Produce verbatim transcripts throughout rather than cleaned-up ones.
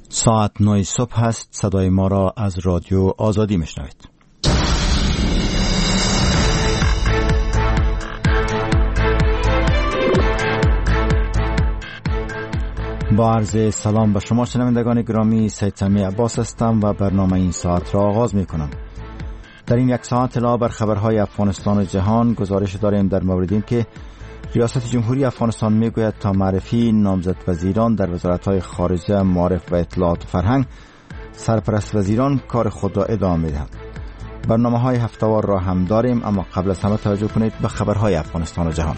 ساعت نه صبح هست. صدای ما را از رادیو آزادی میشنوید. با عرض سلام به شما شنوندگان گرامی، سید سمی عباس هستم و برنامه این ساعت را آغاز می کنم. در این یک ساعت اطلاع بر خبرهای افغانستان و جهان گزارش داریم در مورد این که ریاست جمهوری افغانستان میگوید تا معرفی نامزد وزیران در وزارت‌های خارجه، معارف و اطلاعات و فرهنگ، سرپرست وزیران کار خود را ادامه می‌دهند. برنامه‌های هفته‌وار را هم داریم، اما قبل از همه توجه کنید به خبرهای افغانستان و جهان.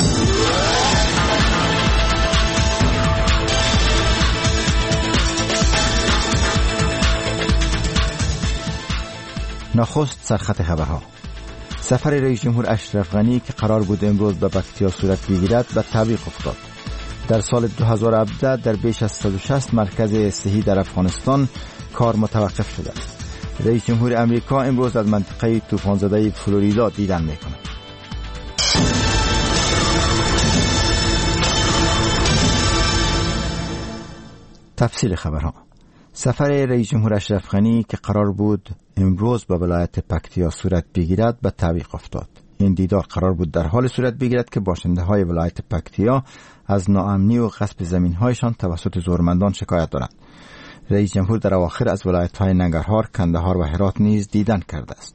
نخست سرخط خبرها. سفر رئیس جمهور اشرف غنی که قرار بود امروز به پکتیا صورت بگیرد به تعویق افتاد. در سال دو هزار و هفده در بیش از صد و شصت مرکز صحی در افغانستان کار متوقف شده است. رئیس جمهور امریکا امروز از منطقه طوفان زده فلوریدا دیدن می‌کند. تفصیل خبرها. سفر رئیس جمهور اشرف غنی که قرار بود امروز به ولایت پکتیا صورت بگیرد به تعویق افتاد. این دیدار قرار بود در حال صورت بگیرد که باشنده های ولایت پکتیا از ناامنی و غصب زمین هایشان توسط زورمندان شکایت دارند. رئیس جمهور در اواخر از ولایت های ننگرهار، کندهار و هرات نیز دیدن کرده است.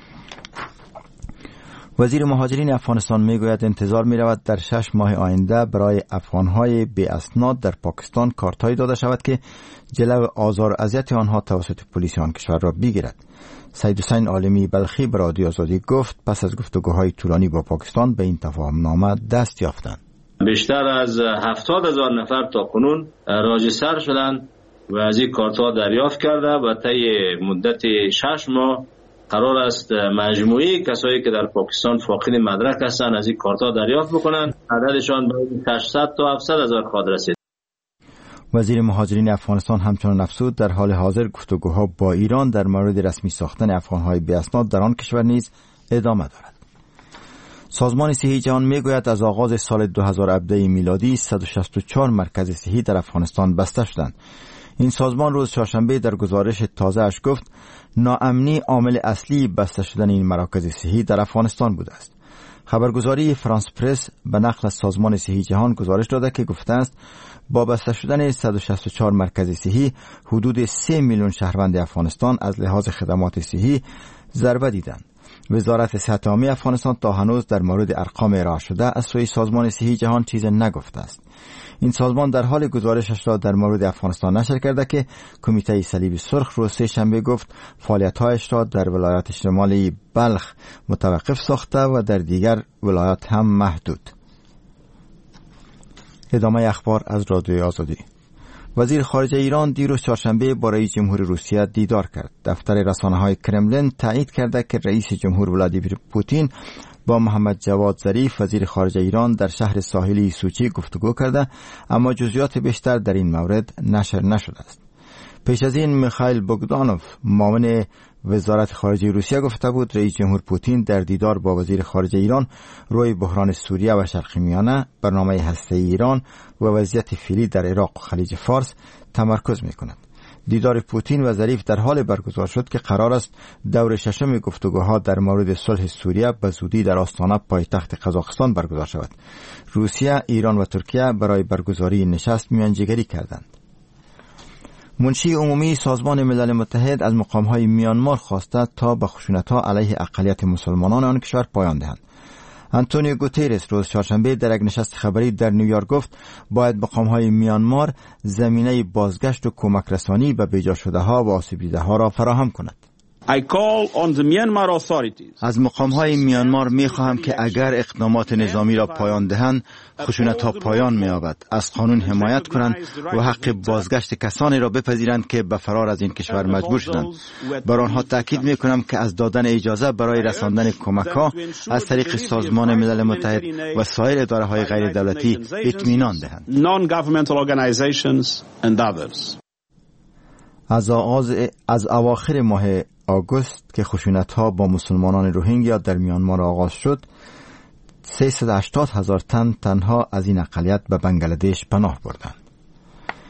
وزیر مهاجرین افغانستان میگوید انتظار می رود در شش ماه آینده برای افغانهای بی اسناد در پاکستان کارتایی داده شود که جلو آزار و اذیت آنها توسط پلیس آن کشور را بگیرد. سید حسین عالمی بلخی به رادیو آزادی گفت پس از گفتگوهای طولانی با پاکستان به این تفاهم نامه دست یافتند. بیشتر از هفتاد هزار نفر تا کنون راجستر شدند و از این کارت‌ها دریافت کرده و طی مدت شش ماه قرار است مجموعی کسایی که در پاکستان فاقد مدرک هستند از این کارت‌ها دریافت بکنند. عددشان به هشتصد تا هفتصد هزار خواهد رسید. وزیر مهاجرین افغانستان همچنان افزود در حال حاضر گفتگوها با ایران در مورد رسمی ساختن افغان‌های بی اسناد در آن کشور نیز ادامه دارد. سازمان صحی جهان میگوید از آغاز سال دو هزار و هفده میلادی صد و شصت و چهار مرکز صحی در افغانستان بسته شدند. این سازمان روز چهارشنبه در گزارش تازه‌اش گفت ناامنی عامل اصلی بسته شدن این مراکز صحی در افغانستان بوده است. خبرگزاری فرانس پرس به نقل از سازمان صحی جهان گزارش داده که گفته است با بسته شدن صد و شصت و چهار مرکز صحی حدود سه میلیون شهروند افغانستان از لحاظ خدمات صحی ضربه دیدند. وزارت صحت عامه افغانستان تا هنوز در مورد ارقام ارائه شده از سوی سازمان صحی جهان چیزی نگفته است. این سازمان در حال گزارشش را در مورد افغانستان نشر کرده که کمیته صلیب سرخ روز سه شنبه گفت فعالیت‌هایش را در ولایت شمالی بلخ متوقف ساخته و در دیگر ولایات هم محدود. ادامه اخبار از رادیو آزادی. وزیر خارجه ایران دیروز چهارشنبه با رئیس جمهور روسیه دیدار کرد. دفتر رسانه‌های کرملین تایید کرده که رئیس جمهور ولادیمیر پوتین با محمد جواد ظریف وزیر خارجه ایران در شهر ساحلی سوچی گفتگو کرده، اما جزئیات بیشتر در این مورد نشر نشده است. پیش از این میخائیل بوگدانوف معاون وزارت خارجه روسیه گفته بود رئیس جمهور پوتین در دیدار با وزیر خارجه ایران روی بحران سوریه و شرق میانه، برنامه هسته‌ای ایران و وضعیت فعلی در عراق و خلیج فارس تمرکز میکند. دیدار پوتین و ظریف در حال برگزار شد که قرار است دور ششم گفتگوها در مورد صلح سوریه به زودی در آستانه پایتخت قزاقستان برگزار شود. روسیه، ایران و ترکیه برای برگزاری نشست میانجیگری کردند. منشی عمومی سازمان ملل متحد از مقام‌های میانمار خواسته تا به خشونت‌ها علیه اقلیت مسلمانان آن کشور پایان دهند. آنتونیو گوتریس روز چهارشنبه در یک نشست خبری در نیویورک گفت باید مقام‌های میانمار زمینه بازگشت و کمک رسانی به بیجا شده‌ها و آسیب دیده‌ها را فراهم کند. I call on the Myanmar authorities. از مقام‌های میانمار می‌خواهم که اگر اقدامات نظامی را پایان دهند، خشونت‌ها پایان می‌یابد، از قانون حمایت کنند و حق بازگشت کسانی را بپذیرند که به فرار از این کشور مجبور شدند. بر آنها تاکید می‌کنم که از دادن اجازه برای رساندن کمک‌ها از طریق سازمان ملل متحد و سایر اداره‌های غیر دولتی اطمینان دهند. Non-governmental organizations and others. از آغاز از اواخر ماه آگوست که خشونت‌ها با مسلمانان روهینگیا در میانمار آغاز شد، سیصد و هشتاد هزار تن تنها از این اقلیت به بنگلادش پناه بردند.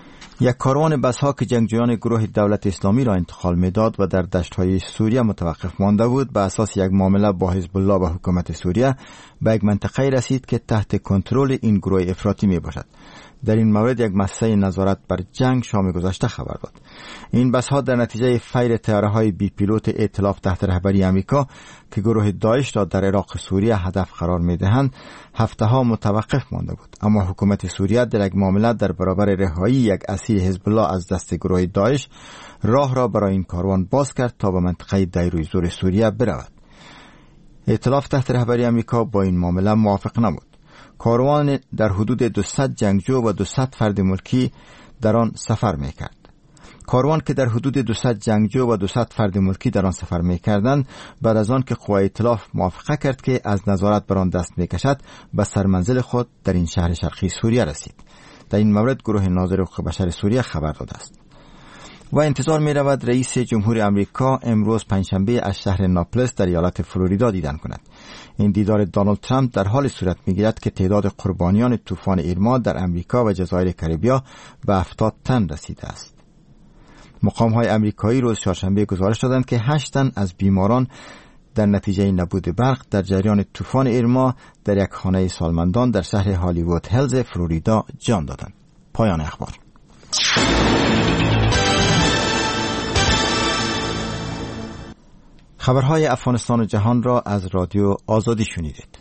یک کاروان بس‌ها که جنگجویان گروه دولت اسلامی را انتقال می‌داد و در دشت‌های سوریه متوقف مانده بود، به اساس یک معامله با حزب الله و حکومت سوریه به یک منطقه رسید که تحت کنترل این گروه افراطی میباشد. در این مورد یک مسئله نظارت بر جنگ شام گذشته خبر داد. این بس‌ها در نتیجه فیر طیاره‌های بی پیلوت ائتلاف تحت رهبری آمریکا که گروه داعش را در عراق سوریه هدف قرار می‌دهند، هفته‌ها متوقف مانده بود. اما حکومت سوریه در یک معامله در برابر رهایی یک اسیر حزب الله از دست گروه داعش راه را برای این کاروان باز کرد تا به منطقه دیروی زور سوریه برود. ائتلاف تحت رهبری آمریکا با این معامله موافق نبود. کاروان در حدود دویست جنگجو و دویست فرد ملکی در آن سفر می‌کرد. کاروان که در حدود دویست جنگجو و دویست فرد ملکی در آن سفر می‌کردند، بعد از آن که قوای ائتلاف موافقه کرد که از نظارت بر آن دست می‌کشد، به سرمنزل خود در این شهر شرقی سوریه رسید. در این مورد گروه ناظر حقوق بشر سوریه خبر داده است. و انتظار می رود رئیس جمهور آمریکا امروز پنجشنبه از شهر ناپلس در ایالت فلوریدا دیدن کند. این دیدار دونالد ترامپ در حال صورت می گیرد که تعداد قربانیان طوفان ایرما در امریکا و جزایر کریبیا به هفتاد تن رسیده است. مقام های امریکایی روز چهارشنبه گزارش دادند که هشت تن از بیماران در نتیجه نبود برق در جریان طوفان ایرما در یک خانه سالمندان در شهر هالیوود هیلز فلوریدا جان دادند. پایان اخبار. خبرهای افغانستان و جهان را از رادیو آزادی شنیدید.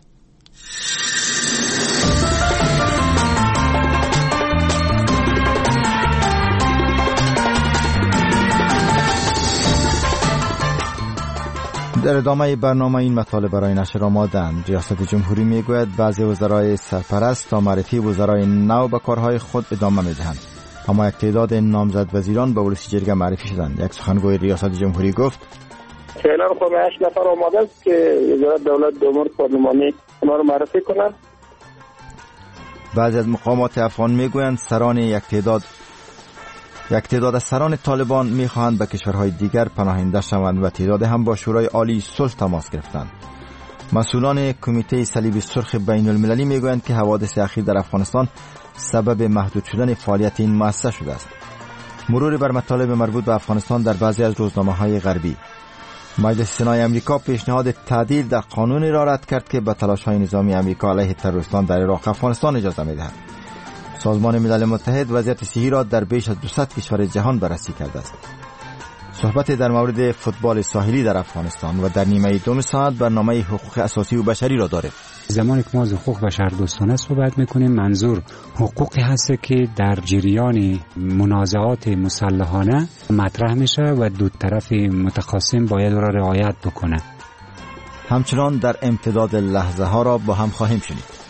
در ادامه برنامه این مطالب برای نشر آماده‌اند. ریاست جمهوری میگوید بعضی وزرای سرپرست تا معرفی وزرای نو به کارهای خود ادامه میدهند، اما یک تعداد نامزد وزیران به ولسی جرگه معرفی شدند. یک سخنگوی ریاست جمهوری گفت فعلا خب هشت نفر آماده است که وزارت دولت به امور پارلمانی اونا رو معرفی کنند. بعضی از مقامات افغان میگویند سران یک تعداد یک تعداد از سران طالبان میخواهند به کشورهای دیگر پناهنده شوند و تعداد هم با شورای عالی صلح تماس گرفتند. مسئولان کمیته صلیب سرخ بین المللی میگویند که حوادث اخیر در افغانستان سبب محدود شدن فعالیت این مؤسسه شده است. مرور بر مطالب مربوط به افغانستان در بعضی از روزنامه‌های غربی. مجلس سنای امریکا پیشنهاد تعدیل در قانونی را رد کرد که به تلاش‌های نظامی امریکا علیه تروریستان در عراق افغانستان اجازه می‌دهد. سازمان ملل متحد وضعیت صحی را در بیش از دویست کشور جهان بررسی کرده است. صحبت در مورد فوتبال ساحلی در افغانستان و در نیمه دوم ساعت برنامه حقوق اساسی و بشری را داریم. زمانی که ما از حقوق بشر دوستانه صحبت میکنیم، منظور حقوقی هست که در جریان منازعات مسلحانه مطرح میشه و دو طرف متخاصم باید را رعایت بکنه. همچنان در امتداد لحظه ها را با هم خواهیم شنید.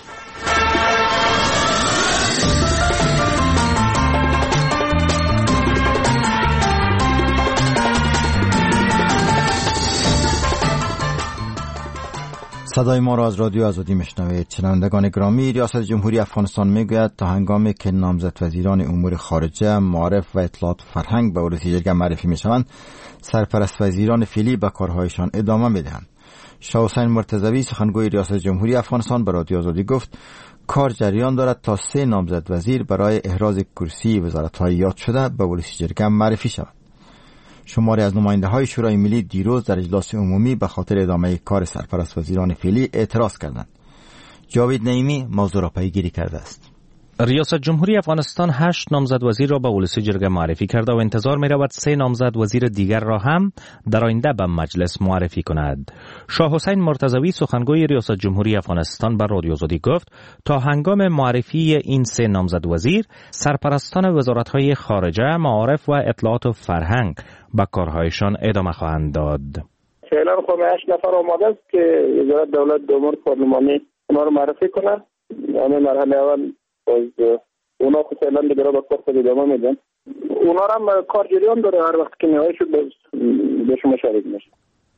صدای ما را از رادیو آزادی میشنوید. شنوندگان گرامی، ریاست جمهوری افغانستان میگوید تا هنگامی که نامزد وزیران امور خارجه، معارف و اطلاعات فرهنگ به ولسی جرگه معرفی میشوند، سرپرست وزیران فعلی به کارهایشان ادامه میدهند. شاه حسین مرتضوی سخنگوی ریاست جمهوری افغانستان به رادیو آزادی گفت کار جریان دارد تا سه نامزد وزیر برای احراز کرسی وزارت‌های یاد شده به ولسی جرگه معرفی شوند. شماری از نماینده‌های شورای ملی دیروز در اجلاس عمومی به خاطر ادامه کار سرپرست وزیران فعلی اعتراض کردند. جاوید نعیمی موضوع را پیگیری کرده است. ریاست جمهوری افغانستان هشت نامزد وزیر را به ولسی جرگه معرفی کرده و انتظار می رود سه نامزد وزیر دیگر را هم در آینده به مجلس معرفی کند. شاه حسین مرتضوی سخنگوی ریاست جمهوری افغانستان به رادیو آزادی گفت تا هنگام معرفی این سه نامزد وزیر، سرپرستان وزارت‌های خارجه، معارف و اطلاعات و فرهنگ به کارهایشان ادامه خواهند داد. فعلا خب هشت نفر آماده است که وزارت دولت به امور پارلمانی اونا رو معرفی کنند. یعنی مرحله اول از اونا خود فعلا دیگه را به کار خود ادامه میدن. اونا هم کار جریان داره، هر وقت که نهایی شد به شما شریک میشه.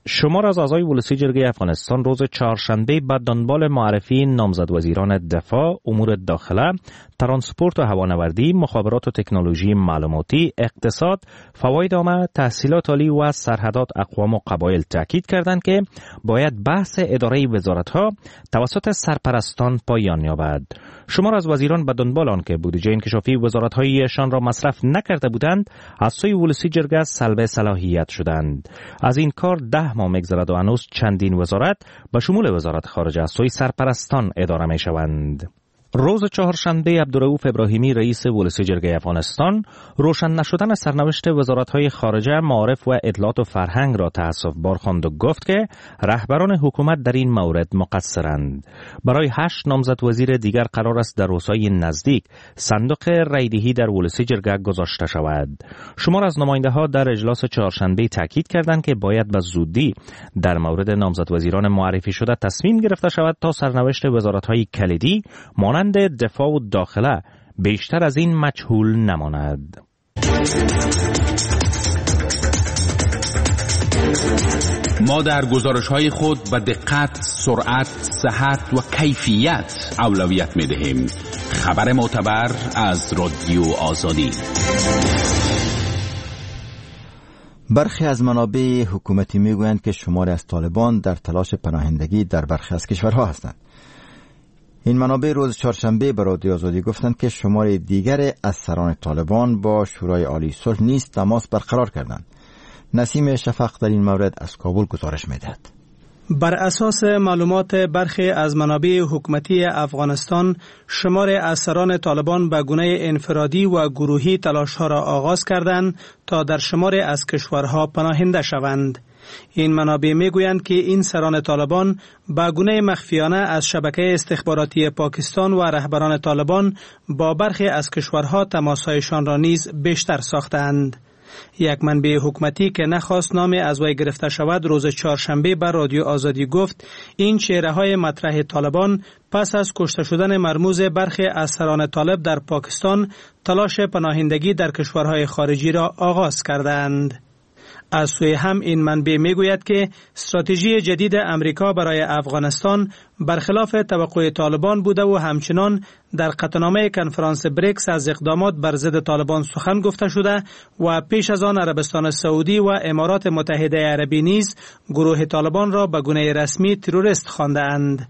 شمار از اعضای ولسی جرگه افغانستان روز چهارشنبه به دنبال معرفی نامزد وزیران دفاع، امور داخله، ترانسپورت و هوانوردی، مخابرات و تکنولوژی معلوماتی، اقتصاد، فواید عامه، تحصیلات عالی و سرحدات اقوام و قبایل تاکید کردند که باید بحث اداره وزارت‌ها توسط سرپرستان پایان یابد. شمار از وزیران به دنبال آنکه بودجه انکشافی وزارت‌هایشان را مصرف نکرده بودند، از سوی ولسی جرگه سلب صلاحیت شدند. از این کار ده ماه می‌گذرد و هنوز چندین وزارت به شمول وزارت خارجه از سوی سرپرستان اداره می‌شوند. روز چهارشنبه عبدالرؤوف ابراهیمی رئیس ولسی جرگه افغانستان روشن نشدن سرنوشت وزارت‌های خارجه، معارف و اطلاعات و فرهنگ را تأسف بار خواند و گفت که رهبران حکومت در این مورد مقصرند. برای هشت نامزد وزیر دیگر قرار است در روزهای نزدیک صندوق رایدهی در ولسی جرگه گذاشته شود. شمار از نماینده‌ها در اجلاس چهارشنبه تاکید کردند که باید به زودی در مورد نامزد وزیران معرفی شده تصمیم گرفته شود تا سرنوشت وزارت‌های کلیدی مانند دفاع و داخله بیشتر از این مجهول نماند. ما در گزارش‌های خود به دقت، سرعت، صحت و کیفیت اولویت می‌دهیم. خبر معتبر از رادیو آزادی. برخی از منابع حکومتی میگویند که شماری از طالبان در تلاش پناهندگی در برخی از کشورها هستند. این منابع روز چهارشنبه به رادیو آزادی گفتند که شمار دیگر از سران طالبان با شورای عالی صلح نیز تماس برقرار کردند. نسیم شفق در این مورد از کابل گزارش می‌دهد. بر اساس معلومات برخی از منابع حکومتی افغانستان، شمار از سران طالبان به گونه انفرادی و گروهی تلاش‌ها را آغاز کردند تا در شمار از کشورها پناهنده شوند. این منابع میگویند که این سران طالبان با گونه مخفیانه از شبکه استخباراتی پاکستان و رهبران طالبان با برخی از کشورها تماسهایشان را نیز بیشتر ساختند. یک منبع حکومتی که نخواست نام از وی گرفته شود روز چهارشنبه بر رادیو آزادی گفت این چهره های مطرح طالبان پس از کشته شدن مرموز برخی از سران طالب در پاکستان تلاش پناهندگی در کشورهای خارجی را آغاز کردند. از سوی هم این منبع میگوید که استراتژی جدید امریکا برای افغانستان برخلاف توقع طالبان بوده و همچنان در قطعنامه کنفرانس بریکس از اقدامات بر ضد طالبان سخن گفته شده و پیش از آن عربستان سعودی و امارات متحده عربی نیز گروه طالبان را به گونه رسمی تروریست خوانده‌اند.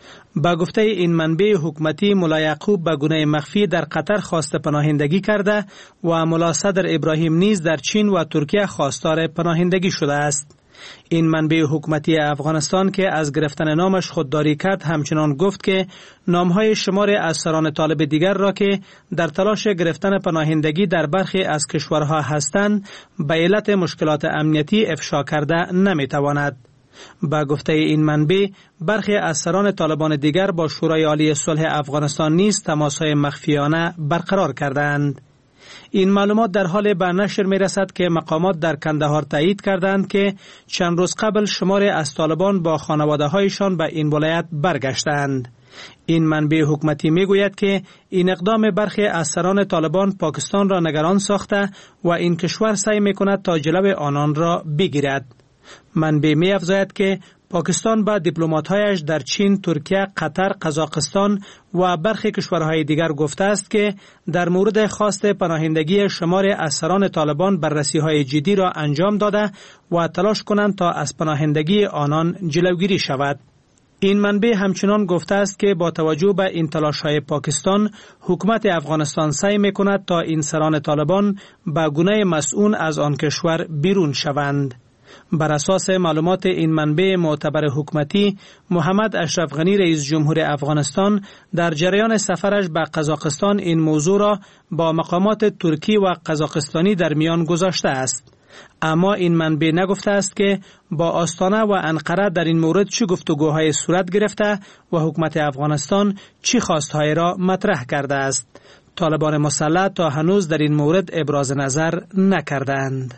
با گفته این منبع حکومتی، ملا یعقوب به گونه مخفی در قطر خواست پناهندگی کرده و ملا صدر ابراهیم نیز در چین و ترکیه خواستار پناهندگی شده است. این منبع حکومتی افغانستان که از گرفتن نامش خودداری کرد همچنان گفت که نامهای شمار از سران طالب دیگر را که در تلاش گرفتن پناهندگی در برخی از کشورها هستند به علت مشکلات امنیتی افشا کرده نمیتواند. با گفته این منبع برخی از سران طالبان دیگر با شورای عالی صلح افغانستان نیز تماس‌های مخفیانه برقرار کردند. این معلومات در حال به نشر می رسد که مقامات در کندهار تایید کردند که چند روز قبل شماری از طالبان با خانواده هایشان به این ولایت برگشتند. این منبع حکومتی می گوید که این اقدام برخی از سران طالبان پاکستان را نگران ساخته و این کشور سعی می کند تا جلو آنان را بگیرد. منبع می افزاید که پاکستان با دیپلمات‌هایش در چین، ترکیه، قطر، قزاقستان و برخی کشورهای دیگر گفته است که در مورد خواست پناهندگی شمار از سران طالبان بررسی‌های جدی را انجام داده و تلاش کنند تا از پناهندگی آنان جلوگیری شود. این منبع همچنان گفته است که با توجه به این تلاش‌های پاکستان، حکومت افغانستان سعی می‌کند تا این سران طالبان به گونه مسئول از آن کشور بیرون شوند. بر اساس معلومات این منبع معتبر حکومتی، محمد اشرف غنی رئیس جمهور افغانستان در جریان سفرش به قزاقستان این موضوع را با مقامات ترکی و قزاقستانی در میان گذاشته است. اما این منبع نگفته است که با آستانه و انقره در این مورد چه گفتگوهای صورت گرفته و حکومت افغانستان چه خواستهای را مطرح کرده است. طالبان مسلح تا هنوز در این مورد ابراز نظر نکردند.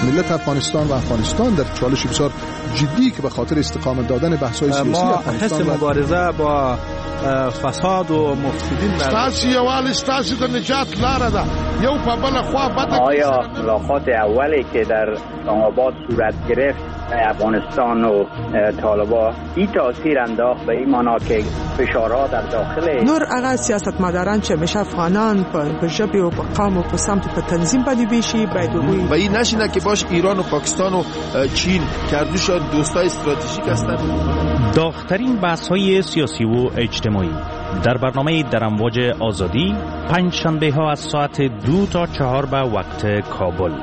ملت افغانستان و افغانستان در چالش بسیار جدی که به خاطر استقامت دادن بحث‌های سیاسی افغانستان ما مبارزه با فساد و مفسدین ستاسو یوال ستاسو د نجات لاره ده یو په بل خوا بده. آیا ملاقات اولی که در اسلام آباد صورت گرفت افغانستان و طالبان این تاثیر انداخت به این معنا که فشارها در داخل نور هغه سیاستمداران چې مشه افغانان په ژبه او په قوم او په سمت په تنظیم باندې بشي باید وي و این نشینه که باش ایران و پاکستان و چین کردوشان دوستای استراتژیک هستند. داغ‌ترین بحث‌های سیاسی و اجتماعی در برنامه در امواج آزادی پنج شنبه ها از ساعت دو تا چهار به وقت کابل.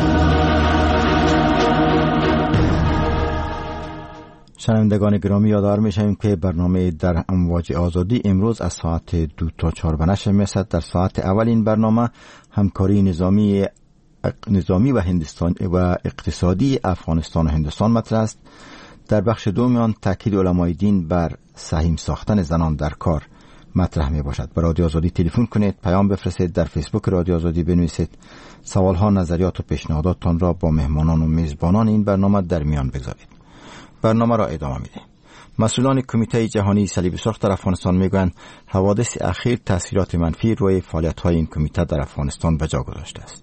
شنوندگان گرامی، یادآور می‌شویم که برنامه در امواج آزادی امروز از ساعت دو تا چهار به نشر می‌رسد. در ساعت اول این برنامه همکاری نظامی نظامی و هندستان و اقتصادی افغانستان و هندوستان مطرح است. در بخش دوم آن تاکید علمای دین بر سهیم ساختن زنان در کار مطرح می باشد. به رادیو آزادی تلفن کنید، پیام بفرستید، در فیسبوک رادیو آزادی بنویسید، سوالها، نظریات و پیشنهاداتتان را با مهمانان و میزبانان این برنامه در میان بگذارید. برنامه را ادامه میدیم. مسئولان کمیته جهانی صلیب سرخ در افغانستان میگویند حوادث اخیر تاثیرات منفی روی فعالیت‌های این کمیته در افغانستان به جا گذاشته است.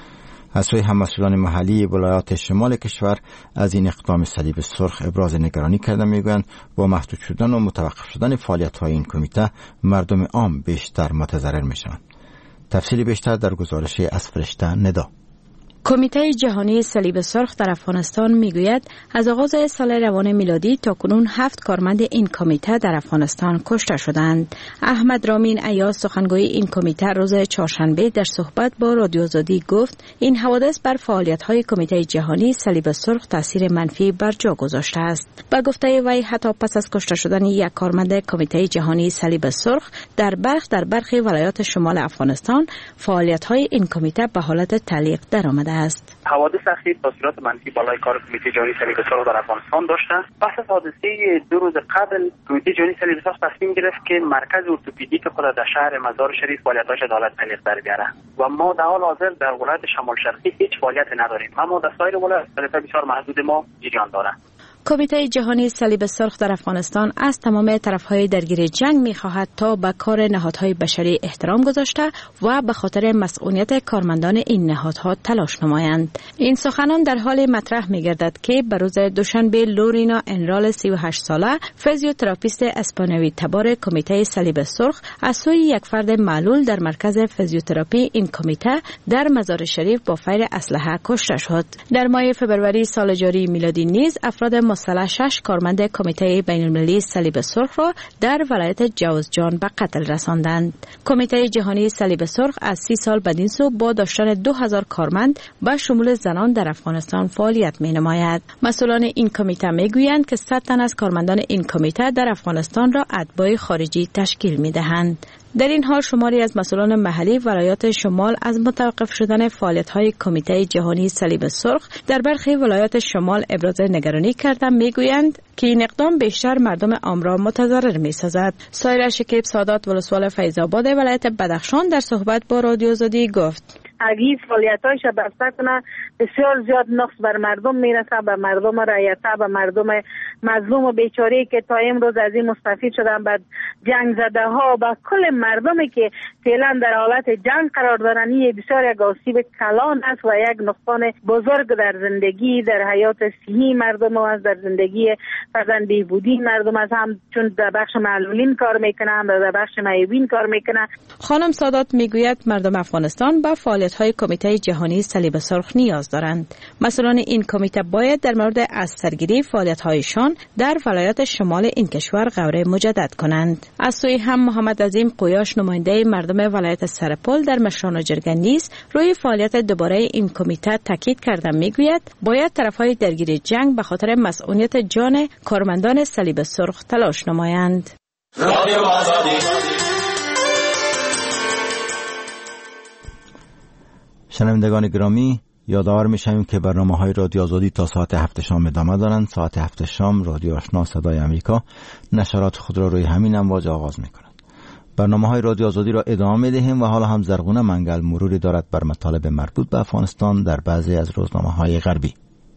از سوی هم مسئولان محلی ولایات شمال کشور از این اقدام صلیب سرخ ابراز نگرانی کرده، میگویند با محدود شدن و متوقف شدن فعالیت‌های این کمیته مردم عام بیشتر متضرر میشوند. تفصیل بیشتر در گزارش از فرشته ندا. کمیته جهانی صلیب سرخ در افغانستان میگوید از آغاز سال روان میلادی تا کنون هفت کارمند این کمیته در افغانستان کشته شدند. احمد رامین ایاز، سخنگوی این کمیته، روز چهارشنبه در صحبت با رادیو آزادی گفت این حوادث بر فعالیت‌های کمیته جهانی صلیب سرخ تاثیر منفی بر جا گذاشته است. با گفته وی حتی پس از کشته شدن یک کارمند کمیته جهانی صلیب سرخ در برخ در برخی ولایات شمال افغانستان فعالیت‌های این کمیته به حالت تعلیق درآمده است. حوادث اخیر تاثیرات منفی بالای کار کمیته جهانی صلیب سرخ در افغانستان داشته. پس از حادثه دو روز قبل کمیته جهانی صلیب سرخ تصمیم گرفت که مرکز ارتوپدیک خود در شهر مزار شریف فعالیت‌هاش عدالت تعلیق در بیاره و ما در حال حاضر در ولایت شمال شرقی هیچ فعالیت نداریم، اما در سایر ولایات فعالیت بسیار محدود ما جریان داره. کمیته جهانی صلیب سرخ در افغانستان از تمام طرفهای درگیر جنگ می‌خواهد تا به کار نهادهای بشری احترام گذاشته و به خاطر مسئولیت کارمندان این نهادها تلاش نمایند. این سخنان در حال مطرح می‌گردد که به روز دوشنبه لورینا انرال سی و هشت ساله، فیزیوتراپیست اسپانیایی تبار کمیته صلیب سرخ، از سوی یک فرد معلول در مرکز فیزیوتراپی این کمیته در مزار شریف با فیر اسلحه کشته شد. در ماه فوریه سال جاری میلادی نیز افراد مسلح شش کارمند کمیته بین‌المللی صلیب سرخ را در ولایت جوزجان به قتل رساندند. کمیته جهانی صلیب سرخ از سی سال بدین سو با داشتن دو هزار کارمند به شمول زنان در افغانستان فعالیت می‌نماید. مسئولان این کمیته می‌گویند که صد تن از کارمندان این کمیته در افغانستان را اتباع خارجی تشکیل می‌دهند. در این حال شماری از مسئولان محلی ولایات شمال از متوقف شدن فعالیت‌های کمیته جهانی صلیب سرخ در برخی ولایات شمال ابراز نگرانی کردند. میگویند که این اقدام بیشتر مردم عام را متضرر می‌سازد. سایر شکیب سادات، ولسوال فیض‌آباد ولایت بدخشان، در صحبت با رادیو آزادی گفت اگه فعالیت‌هایش بسته کنه بسیار زیاد نقص بر مردم میرسه، به مردم رعیته، به مردم مظلوم و بیچاره که تا امروز از این مستفید شدن، بعد جنگ زده ها، با کل مردمی که فعلا در حالت جنگ قرار دارن. این بسیار یک آسیب کلان است و یک نقصان بزرگ در زندگی، در حیات صحی مردم است، در زندگی فرزند بهبودی مردم است، هم چون در بخش معلولین کار میکنن، در بخش معیوبین کار میکنن. خانم سادات میگوید مردم افغانستان با فعالیت‌های کمیته جهانی صلیب سرخ نیاز دارند. مسئولان این کمیته باید در مورد از سرگیری فعالیت‌هایشان در ولایات شمال این کشور غوره مجدد کنند. از سوی هم محمد عظیم قویاش، نماینده مردم ولایت سرپل در مشران و جرگه نیز روی فعالیت دوباره این کمیته تاکید کرده، میگوید باید طرف‌های درگیر جنگ به خاطر مسئولیت جان کارمندان صلیب سرخ تلاش نمایند. رادیو آزادی. شنوندگان گرامی، یادآور می‌شویم که برنامه‌های رادیو آزادی تا ساعت هفت شام ادامه دارند. ساعت هفت شام رادیو آشنا صدای امریکا نشرات خود را روی همین امواج آغاز می‌کند. برنامه‌های رادیو آزادی را ادامه می‌دهیم و حالا هم زرغونه منگل مروری دارد بر مطالب مربوط به افغانستان در بعضی از روزنامه‌های غربی.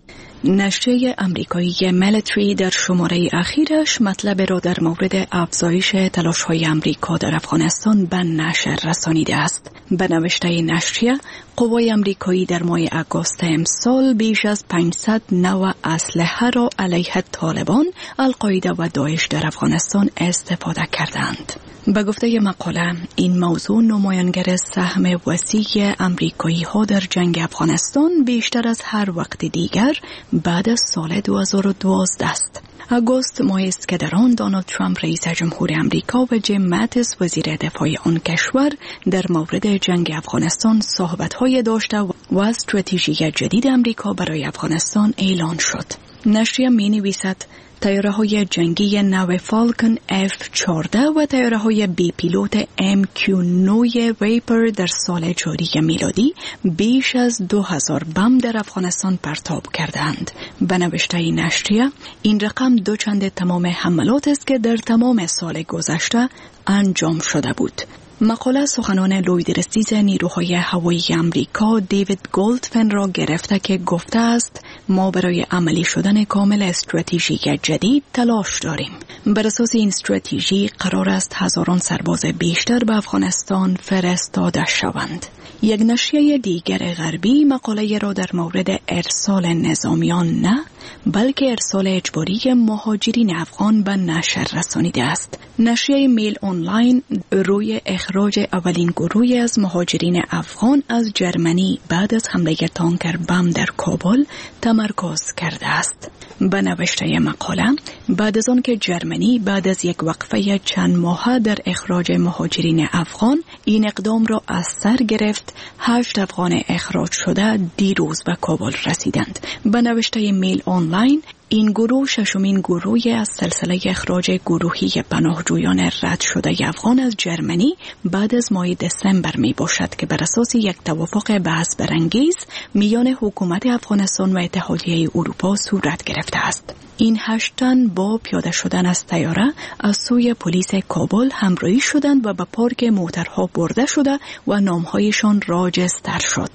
نشریه امریکایی ملیتری در شماره اخیرش مطلب را در مورد افزایش تلاش‌های امریکا در افغانستان به نشر رسانیده است. به نوشته نشریه، قوای امریکایی در ماه آگوست امسال بیش از پانصد نوع اسلحه را علیه طالبان، القاعده و داعش در افغانستان استفاده کردند. به گفته مقاله، این موضوع نمایانگر سهم وسیع امریکایی ها در جنگ افغانستان بیشتر از هر وقت دیگر بعد از سال دو هزار و دوازده است. آگوست ماهی است که در آن دونالد ترامپ رئیس جمهور امریکا و جیم ماتیس وزیر دفاع آن کشور در مورد جنگ افغانستان صحبت‌های داشته و استراتژی جدید امریکا برای افغانستان اعلان شد. نشریه می‌نویسد تیاره‌های جنگی نو فالکن اف چهارده و تیاره‌های بی پیلوت ام کیو نه ویپر در سال جاری میلادی بیش از دو هزار بم در افغانستان پرتاب کردند. به نوشته نشریه، این رقم دوچند تمام حملات است که در تمام سال گذشته انجام شده بود. مقاله سخنان لویدرسیز نیروهای هوایی امریکا دیوید گولدفن را گرفته که گفته است ما برای عملی شدن کامل استراتژی جدید تلاش داریم. بر اساس این استراتژی قرار است هزاران سرباز بیشتر به افغانستان فرستاده شوند. یک نشریه دیگر غربی مقاله را در مورد ارسال نظامیان نه بلکه ارسال اجباری مهاجرین افغان به نشر رسانیده است. نشریه میل آنلاین روی اخراج اولین گروهی از مهاجرین افغان از جرمنی بعد از حمله تانکر بم در کابل تمرکز کرده است. به نوشته مقاله، بعد از آن که جرمنی بعد از یک وقفه چند ماهه در اخراج مهاجرین افغان این اقدام را از سر گرفت، هشت افغان اخراج شده دیروز به کابل رسیدند. به نوشته میل آنلاین، این گروه ششمین گروهی از سلسله اخراج گروهی پناهجویان رد شده افغان از جرمنی بعد از ماه دسامبر می باشد که بر اساس یک توافق بحث برانگیز میان حکومت افغانستان و اتحادیه اروپا صورت گرفته است. این هشت تن با پیاده شدن از طیاره از سوی پلیس کابل همراهی شدند و به پارک موترها برده شده و نامهایشان راجستر شد.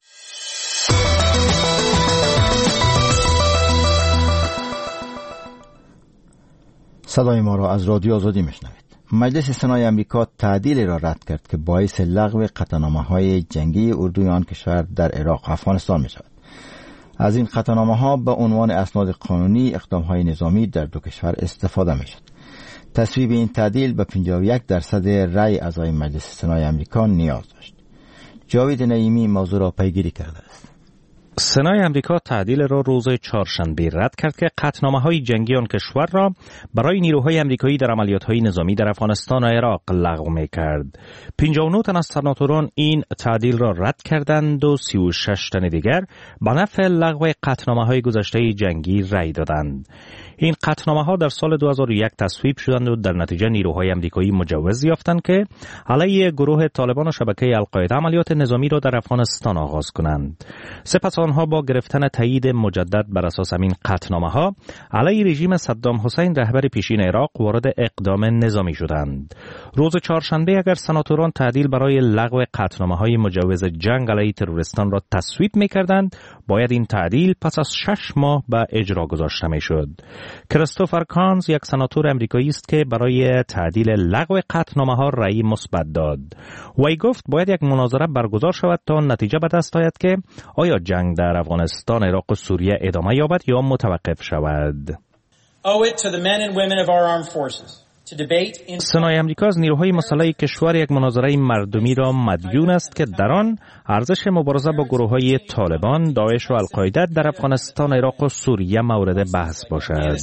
صدای ما را از رادیو آزادی میشنوید. مجلس سنای امریکا تعدیلی را رد کرد که باعث لغو قطعنامه‌های جنگی اردوی آن کشور در عراق و افغانستان می شود. از این قطعنامه‌ها به عنوان اسناد قانونی اقدام‌های نظامی در دو کشور استفاده می شد. تصویب این تعدیل به پنجاه و یک درصد رأی اعضای مجلس سنای امریکا نیاز داشت. جاوید نعیمی موضوع را پیگیری کرده است. سنای امریکا تعدیل را روز چهارشنبه رد کرد که قطعنامه‌های جنگی آن کشور را برای نیروهای امریکایی در عملیات‌های نظامی در افغانستان و عراق لغو می‌کرد. پنجاه و نه تن از سناتوران این تعدیل را رد کردند و سی و شش تن دیگر به نفع لغو قطعنامه‌های گذشته جنگی رأی دادند. این قطعنامه‌ها در سال دو هزار و یک تصویب شدند و در نتیجه نیروهای امریکایی مجوز یافتند که علیه گروه طالبان و شبکه القاعده عملیات نظامی را در افغانستان آغاز کنند. سپس آنها با گرفتن تایید مجدد بر اساس همین قطعنامه‌ها علیه رژیم صدام حسین رهبر پیشین عراق وارد اقدام نظامی شدند. روز چهارشنبه اگر سناتوران تعدیل برای لغو قطعنامه‌های مجوز جنگ علیه تروریستان را تصویب می‌کردند، باید این تعدیل پس از شش ماه به اجرا گذاشته می‌شد. کریستوفر کانز یک سناتور امریکایی است که برای تعدیل لغو قطعنامه‌ها رأی مثبت داد. وی گفت باید یک مناظره برگزار شود تا نتیجه به دست آید که آیا جنگ در افغانستان، عراق و سوریه ادامه یابد یا متوقف شود. سنای امریکا از نیروهای مسلح کشور یک مناظره مردمی را مدیون است که در آن ارزش مبارزه با گروه‌های طالبان، داعش و القاعده در افغانستان، عراق و سوریه مورد بحث باشد.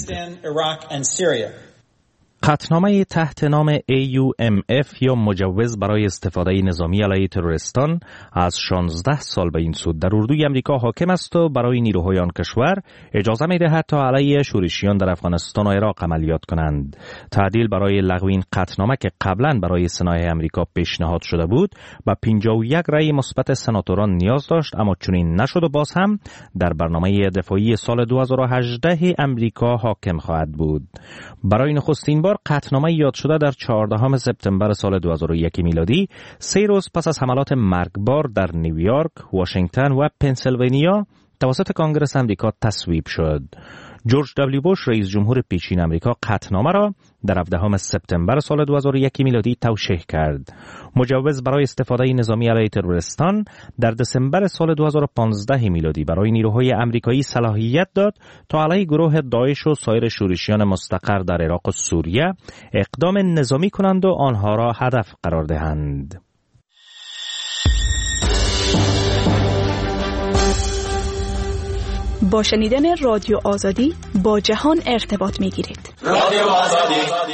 قطعنامه تحت نام ای یو ام اف یا مجوز برای استفاده نظامی علیه تروریستان از شانزده سال به این سو در اردوی امریکا حاکم است و برای نیروهای آن کشور اجازه می‌دهد تا علیه شورشیان در افغانستان و عراق عملیات کنند. تعدیل برای لغو این قطعنامه که قبلا برای سنای امریکا پیشنهاد شده بود با پنجاه و یک رأی مثبت سناتوران نیاز داشت، اما چنین نشد و باز هم در برنامه دفاعی سال دو هزار و هجده امریکا حاکم خواهد بود. برای نخستین بار بار قطعنامه یاد شده در چهاردهم سپتامبر سال دو هزار و یک میلادی، سه روز پس از حملات مرگبار در نیویورک، واشنگتن و پنسیلوانیا توسط کنگره آمریکا تصویب شد. جورج دبلیو بوش رئیس جمهور پیشین آمریکا قطعنامه را در هفدهم سپتامبر سال دو هزار و یک میلادی توشیح کرد. مجوز برای استفاده نظامی علیه تروریستان در دسامبر سال دو هزار و پانزده میلادی برای نیروهای آمریکایی صلاحیت داد تا علیه گروه داعش و سایر شورشیان مستقر در عراق و سوریه اقدام نظامی کنند و آنها را هدف قرار دهند. با شنیدن رادیو آزادی با جهان ارتباط می‌گیرید. رادیو آزادی.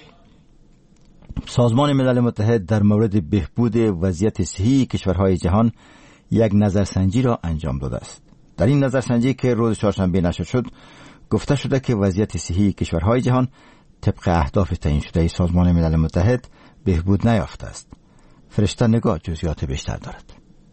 سازمان ملل متحد در مورد بهبود وضعیت صحی کشورهای جهان یک نظرسنجی را انجام داده است. در این نظرسنجی که روز چهارشنبه نشر شد، گفته شده که وضعیت صحی کشورهای جهان طبق اهداف تعیین شده سازمان ملل متحد بهبود نیافته است. فرشته نگاه جزئیات بیشتر دارد.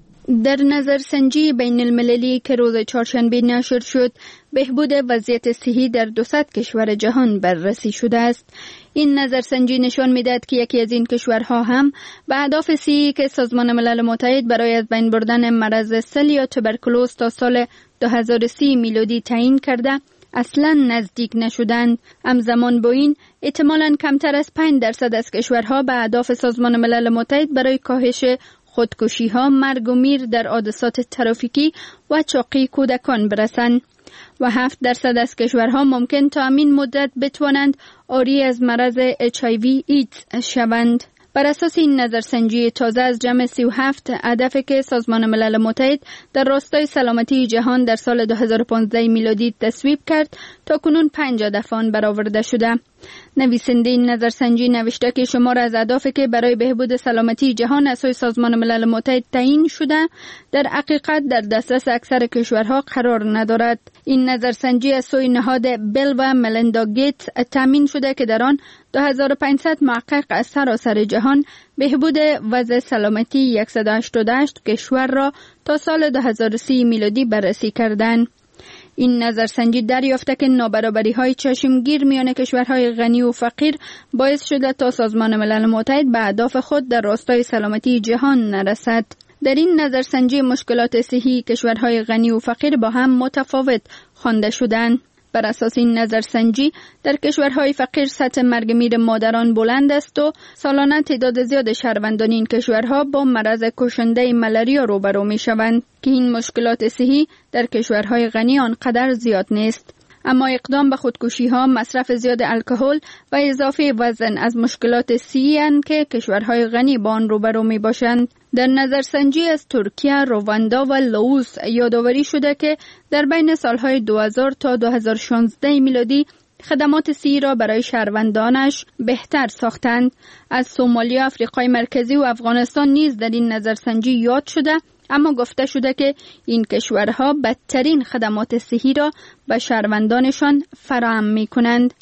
در نظرسنجی بین المللی که روز چهارشنبه نشر شد، بهبود وضعیت صحی در دوصد کشور جهان بررسی شده است. این نظرسنجی نشان می‌دهد که یکی از این کشورها هم به اهداف صحی که سازمان ملل متحد برای از بین بردن مرض سل یا توبرکولوز تا سال دو هزار و سی میلادی تعیین کرده اصلا نزدیک نشدند. همزمان با این احتمالاً کمتر از پنج درصد از کشورها به اهداف سازمان ملل متحد برای کاهش خودکشی ها، مرگ و میر در حادثات ترافیکی و چاقی کودکان برسند و هفت درصد از کشورها ممکن تا همین مدت بتوانند آری از مرض اچ آی وی ایدز شوند. بر اساس این نظرسنجی تازه از جمع سی و هفت هدفی که سازمان ملل متحد در راستای سلامتی جهان در سال دو هزار و پانزده میلادی تصویب کرد، تا کنون پنج هدف آن برآورده شده. نویسنده این نظرسنجی نوشته که شمار از اهدافی که برای بهبود سلامتی جهان از سوی سازمان ملل متحد تعیین شده در حقیقت در دسترس اکثر کشورها قرار ندارد. این نظرسنجی از سوی نهاد بیل و ملیندا گیتس تامین شده که در آن دو هزار و پانصد محقق از سراسر جهان بهبود وضع سلامتی صد و هشتاد و هشت کشور را تا سال دو هزار و سی میلادی بررسی کردند. این نظرسنجی دریافته که نابرابری های چشمگیر میان کشورهای غنی و فقیر باعث شده تا سازمان ملل متحد به اهداف خود در راستای سلامتی جهان نرسد. در این نظرسنجی مشکلات صحی کشورهای غنی و فقیر با هم متفاوت خوانده شدند. بر اساس این نظرسنجی در کشورهای فقیر سطح مرگ میر مادران بلند است و سالانه تعداد زیاد شهروندان این کشورها با مرض کشنده ملاریا روبرو می شوند که این مشکلات صحی در کشورهای غنی آنقدر زیاد نیست. اما اقدام به خودکشی ها، مصرف زیاد الکل و اضافه وزن از مشکلات صحی اند که کشورهای غنی با آن روبرو می باشند. در نظرسنجی از ترکیه، رواندا و لاوس یادآوری شده که در بین سالهای دو هزار تا دو هزار و شانزده میلادی خدمات صحی را برای شهروندانش بهتر ساختند. از سومالیا، آفریقای مرکزی و افغانستان نیز در این نظرسنجی یاد شده، اما گفته شده که این کشورها بدترین خدمات صحی را به شهروندانشان فراهم می کنند.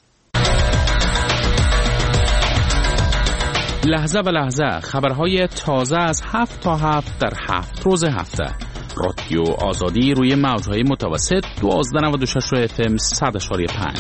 لحظه به لحظه خبرهای تازه از هفت تا هفت در هفت روز هفته. رادیو آزادی روی موجهای متوسط دوازده نود و شش اف ام صد اشاری پنج.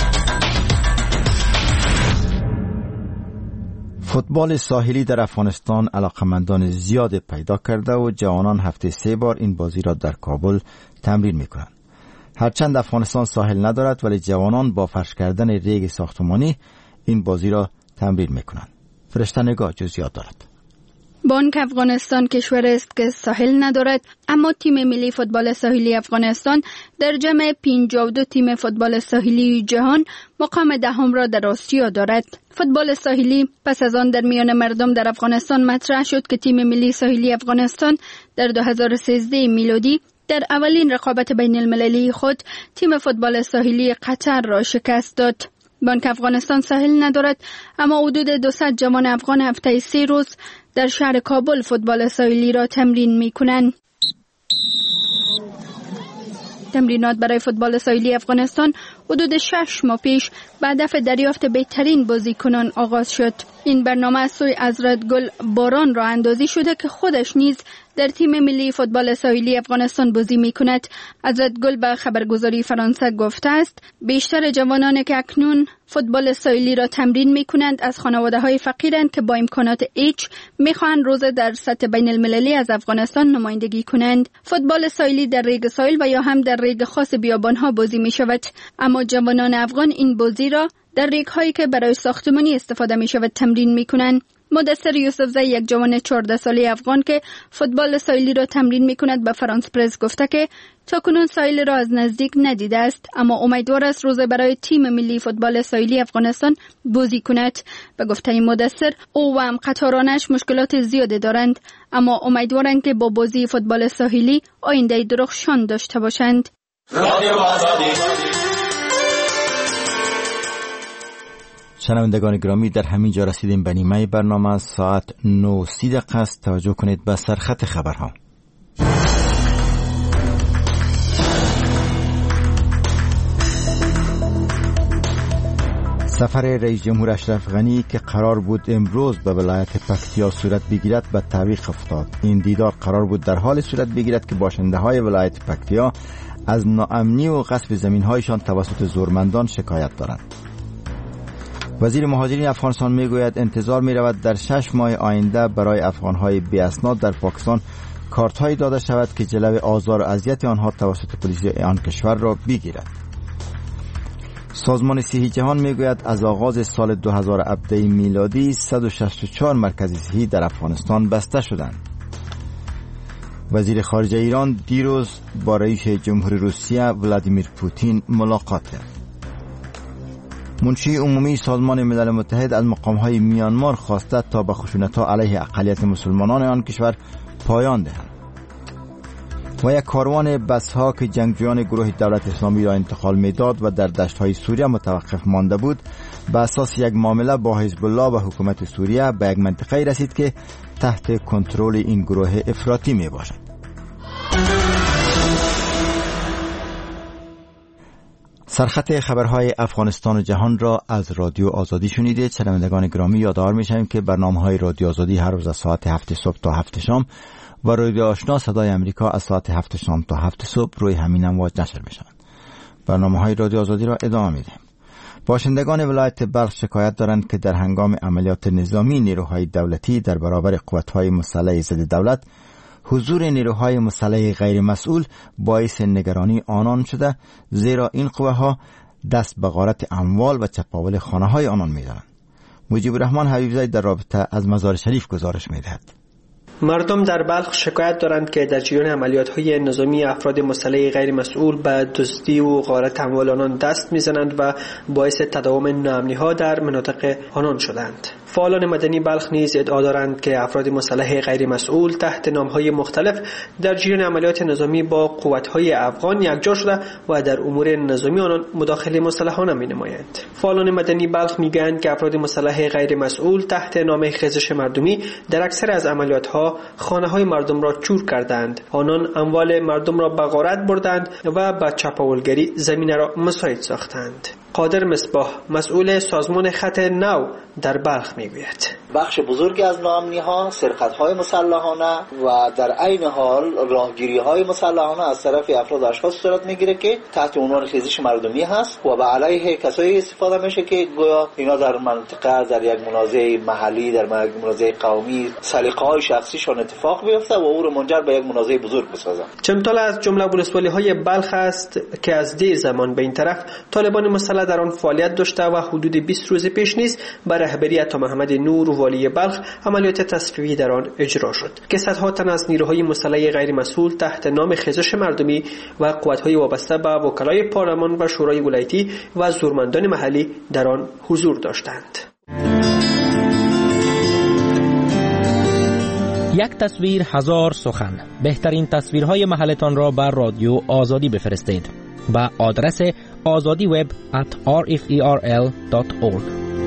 فوتبال ساحلی در افغانستان علاقمندان زیاد پیدا کرده و جوانان هفته سه بار این بازی را در کابل تمرین میکنند. هرچند افغانستان ساحل ندارد ولی جوانان با فرش کردن ریگ ساختمانی این بازی را تمرین میکنند. فرشته نگاه جزئیات دارد. بانک افغانستان کشور است که ساحل ندارد، اما تیم ملی فوتبال ساحلی افغانستان در جمع پنجاه و دو تیم فوتبال ساحلی جهان مقام دهم را در آسیا دارد. فوتبال ساحلی پس از آن در میان مردم در افغانستان مطرح شد که تیم ملی ساحلی افغانستان در دو هزار و سیزده میلادی در اولین رقابت بین المللی خود تیم فوتبال ساحلی قطر را شکست داد. بانک افغانستان ساحل ندارد، اما حدود دوصد جوان افغان هفته سه روز در شهر کابل فوتبال ساحلی را تمرین می کنند. تمرینات برای فوتبال ساحلی افغانستان حدود شش ماه پیش به هدف دریافت بهترین بازیکنان آغاز شد. این برنامه از سوی حضرتگل باران راه اندازی شده که خودش نیز در تیم ملی فوتبال ساحلی افغانستان بازی می کند. حضرتگل به خبرگزاری فرانسه گفته است بیشتر جوانانی که اکنون فوتبال ساحلی را تمرین می کنند از خانواده های فقیرند که با امکانات ایچ می خواهند روز در سطح بین المللی از افغانستان نمایندگی کنند. فوتبال ساحلی در ریگ ساحل و یا هم در ریگ خاص بیابان ها بازی می شود، اما جوانان افغان این بازی را در ریگ هایی که برای ساختمانی استفاده می شود تمرین می کنند. مدثر یوسفزی، یک جوان چهارده ساله افغان که فوتبال ساحلی را تمرین می کند، به فرانس پرس گفته که تاکنون ساحل را از نزدیک ندیده است، اما امیدوار است روز برای تیم ملی فوتبال ساحلی افغانستان بازی کند. به گفته مدثر، او و هم قطارانش مشکلات زیاده دارند، اما امیدوارند که با بازی فوتبال ساحلی آینده درخشان داشته باشند. شنوندگان گرامی، در همین جا رسیدیم به نیمه برنامه. ساعت نه و سی دقیقه است. توجه کنید به سرخط خبرها. سفر رئیس جمهور اشرف غنی که قرار بود امروز به ولایت پکتیا صورت بگیرد به تعویق افتاد. این دیدار قرار بود در حال صورت بگیرد که باشنده های ولایت پکتیا از ناامنی و غصب زمین هایشان توسط زورمندان شکایت دارند. وزیر مهاجرین افغانستان میگوید انتظار می رود در شش ماه آینده برای افغانهای بی اسناد در پاکستان کارت هایی داده شود که جلوی آزار و اذیت آنها توسط پلیس آن کشور را بگیرد. سازمان صحی جهان میگوید از آغاز سال دو هزار و هفده میلادی صد و شصت و چهار مرکز صحی در افغانستان بسته شدند. وزیر خارجه ایران دیروز با رئیس جمهور روسیه ولادیمیر پوتین ملاقات کرد. منشی عمومی سازمان ملل متحد از مقام‌های میانمار خواسته تا به خشونت‌ها علیه اقلیت مسلمانان آن کشور پایان دهند. و یک کاروان بس‌ها که جنگجویان گروه دولت اسلامی را انتقال می‌داد و در دشت‌های سوریه متوقف مانده بود، به اساس یک معامله با حزب الله و حکومت سوریه به یک منطقه رسید که تحت کنترل این گروه افراطی میباشد. سرخط خبرهای افغانستان و جهان را از رادیو آزادی شنیدید. شنوندگان گرامی، یادآور می‌شویم که برنامه‌های رادیو آزادی هر روز از ساعت هفت صبح تا هفت شام و رادیو آشنا صدای امریکا از ساعت هفت شام تا هفت صبح روی همین امواج نشر می‌شوند. برنامه‌های رادیو آزادی را ادامه می‌دهیم. باشندگان ولایت بلخ شکایت دارند که در هنگام عملیات نظامی نیروهای دولتی در برابر قوت‌های مسلح ضد دولت، حضور نیروهای مسلح غیر مسئول باعث نگرانی آنان شده، زیرا این قوه‌ها دست به غارت اموال و چپاول خانه‌های آنان می‌دارند. مجیب الرحمن حبیبزاده در رابطه از مزار شریف گزارش می‌دهد. مردم در بلخ شکایت دارند که در جریان عملیات‌های نظامی افراد مسلح غیر مسئول به دزدی و غارت اموال آنان دست می‌زنند و باعث تداوم ناامنی‌ها در مناطق آنان شدند. فعالان مدنی بلخ نیز ادعا دارند که افراد مسلح غیر مسئول تحت نام‌های مختلف در جریان عملیات نظامی با قوت‌های افغان یکجا شده و در امور نظامی آنان مداخله مسلحانه می‌نمایند. فعالان مدنی بلخ می‌گویند که افراد مسلح غیر مسئول تحت نام خیزش مردمی در اکثر از عملیات‌ها خانه‌های مردم را چور کردند. آنان اموال مردم را به غارت بردند و به چپاولگری زمین را مساعد ساختند. قادر مصباح، مسئول سازمان خط نو در بلخ میگوید بخش بزرگی از ناامنی‌ها سرقت‌های مسلحانه و در عین حال راهگیری‌های مسلحانه از طرف افراد و اشخاص صورت میگیره که تحت عنوان خیزش مردمی هست و به علیه کسایی استفاده میشه که گویا اینا در منطقه در یک منازعه محلی، در یک منازعه قومی سلیقه‌های شخصیشان اتفاق بیفته و او رو منجر به یک منازعه بزرگ بسازه. چمتال از جمله ولسوالی‌های بلخ است که از دیر زمان به این طرف طالبان مسلح در آن فعالیت داشته و حدود بیست روز پیش نیز به رهبری عطا محمد نور والی بلخ عملیات تصفیه‌ای در آن اجرا شد که صدها تن از نیروهای مسلح غیر مسئول تحت نام خیزش مردمی و قوت‌های وابسته به وکلای پارلمان و شورای ولایتی و زورمندان محلی در آن حضور داشتند. یک تصویر هزار سخن. بهترین تصویرهای محلتان را بر رادیو آزادی بفرستید با آدرس آزادی وب at r f e r l dot org.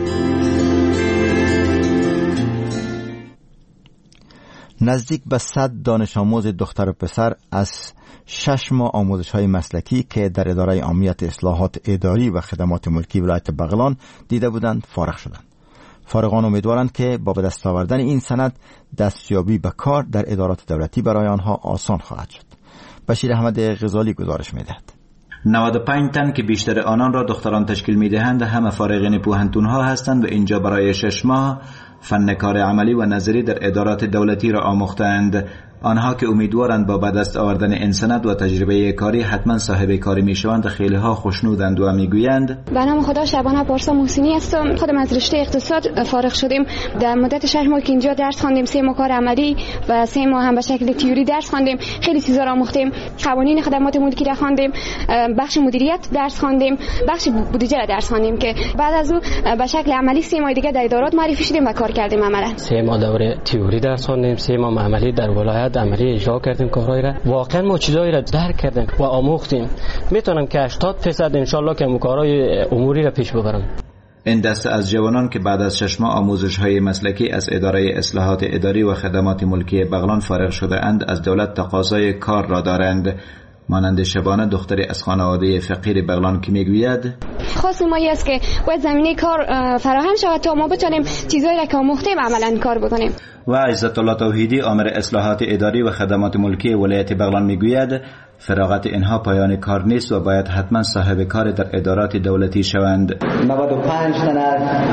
نزدیک به صد دانش آموز دختر و پسر از شش ماه آموزش های مسلکی که در اداره امنیت اصلاحات اداری و خدمات ملکی ولایت بغلان دیده بودند فارغ شدند. فارغان امیدوارند که با به دست آوردن این سند دستیابی به کار در ادارات دولتی برای آنها آسان خواهد شد. بشیر احمد غزالی گزارش می‌دهد. نود و پنج تن که بیشتر آنان را دختران تشکیل می‌دهند همه فارغین پوهنتون‌ها هستند و اینجا برای شش ماه فن کار عملی و نظری در ادارات دولتی را آموختند. آنها که امیدوارند با به دست آوردن این سند و تجربه کاری حتما صاحب کاری میشوند خیلی ها خوشنودند و میگویند به نام خدا شبانه پارسا محسنی هستم. خودم از رشته اقتصاد فارغ شدیم. در مدت شش ماه که اینجا درس خواندیم، سه ماه کار عملی و سه ماه هم به شکل تئوری درس خواندیم. خیلی چیزا را آموختیم. قوانین خدمات ملکی را خواندیم، بخش مدیریت درس خواندیم، بخش بودجه را درس خواندیم که بعد از او به شکل عملی سه ماه دیگه در ادارات معرفی شدیم و کار کردیم عملا. سه ماه دوره تئوری درس خواندیم، سه ماه عملی در ولایت عملی اجرا کردیم کارهای را. واقعا ما چیزایی را درک کردیم و آموختیم. میتونم که هشتاد درصد ان شاء الله که کارهای اموری را پیش ببرم. این دسته از جوانان که بعد از شش ماه آموزش‌های مسلکی از اداره اصلاحات اداری و خدمات ملکی بغلان فارغ شده اند از دولت تقاضای کار را دارند. مانند شبانه دختری از خانواده فقیر بغلان که میگوید خاص ما است که باید زمینه کار فراهم شود تا ما بتونیم چیزایی را که آموختیم عملاً کار بکنیم. و عزت الله توحیدی آمر اصلاحات اداری و خدمات ملکی ولایت بغلان میگوید فراغت اینها پایان کار نیست و باید حتما صاحب کار در ادارات دولتی شوند. نود و پنج تن از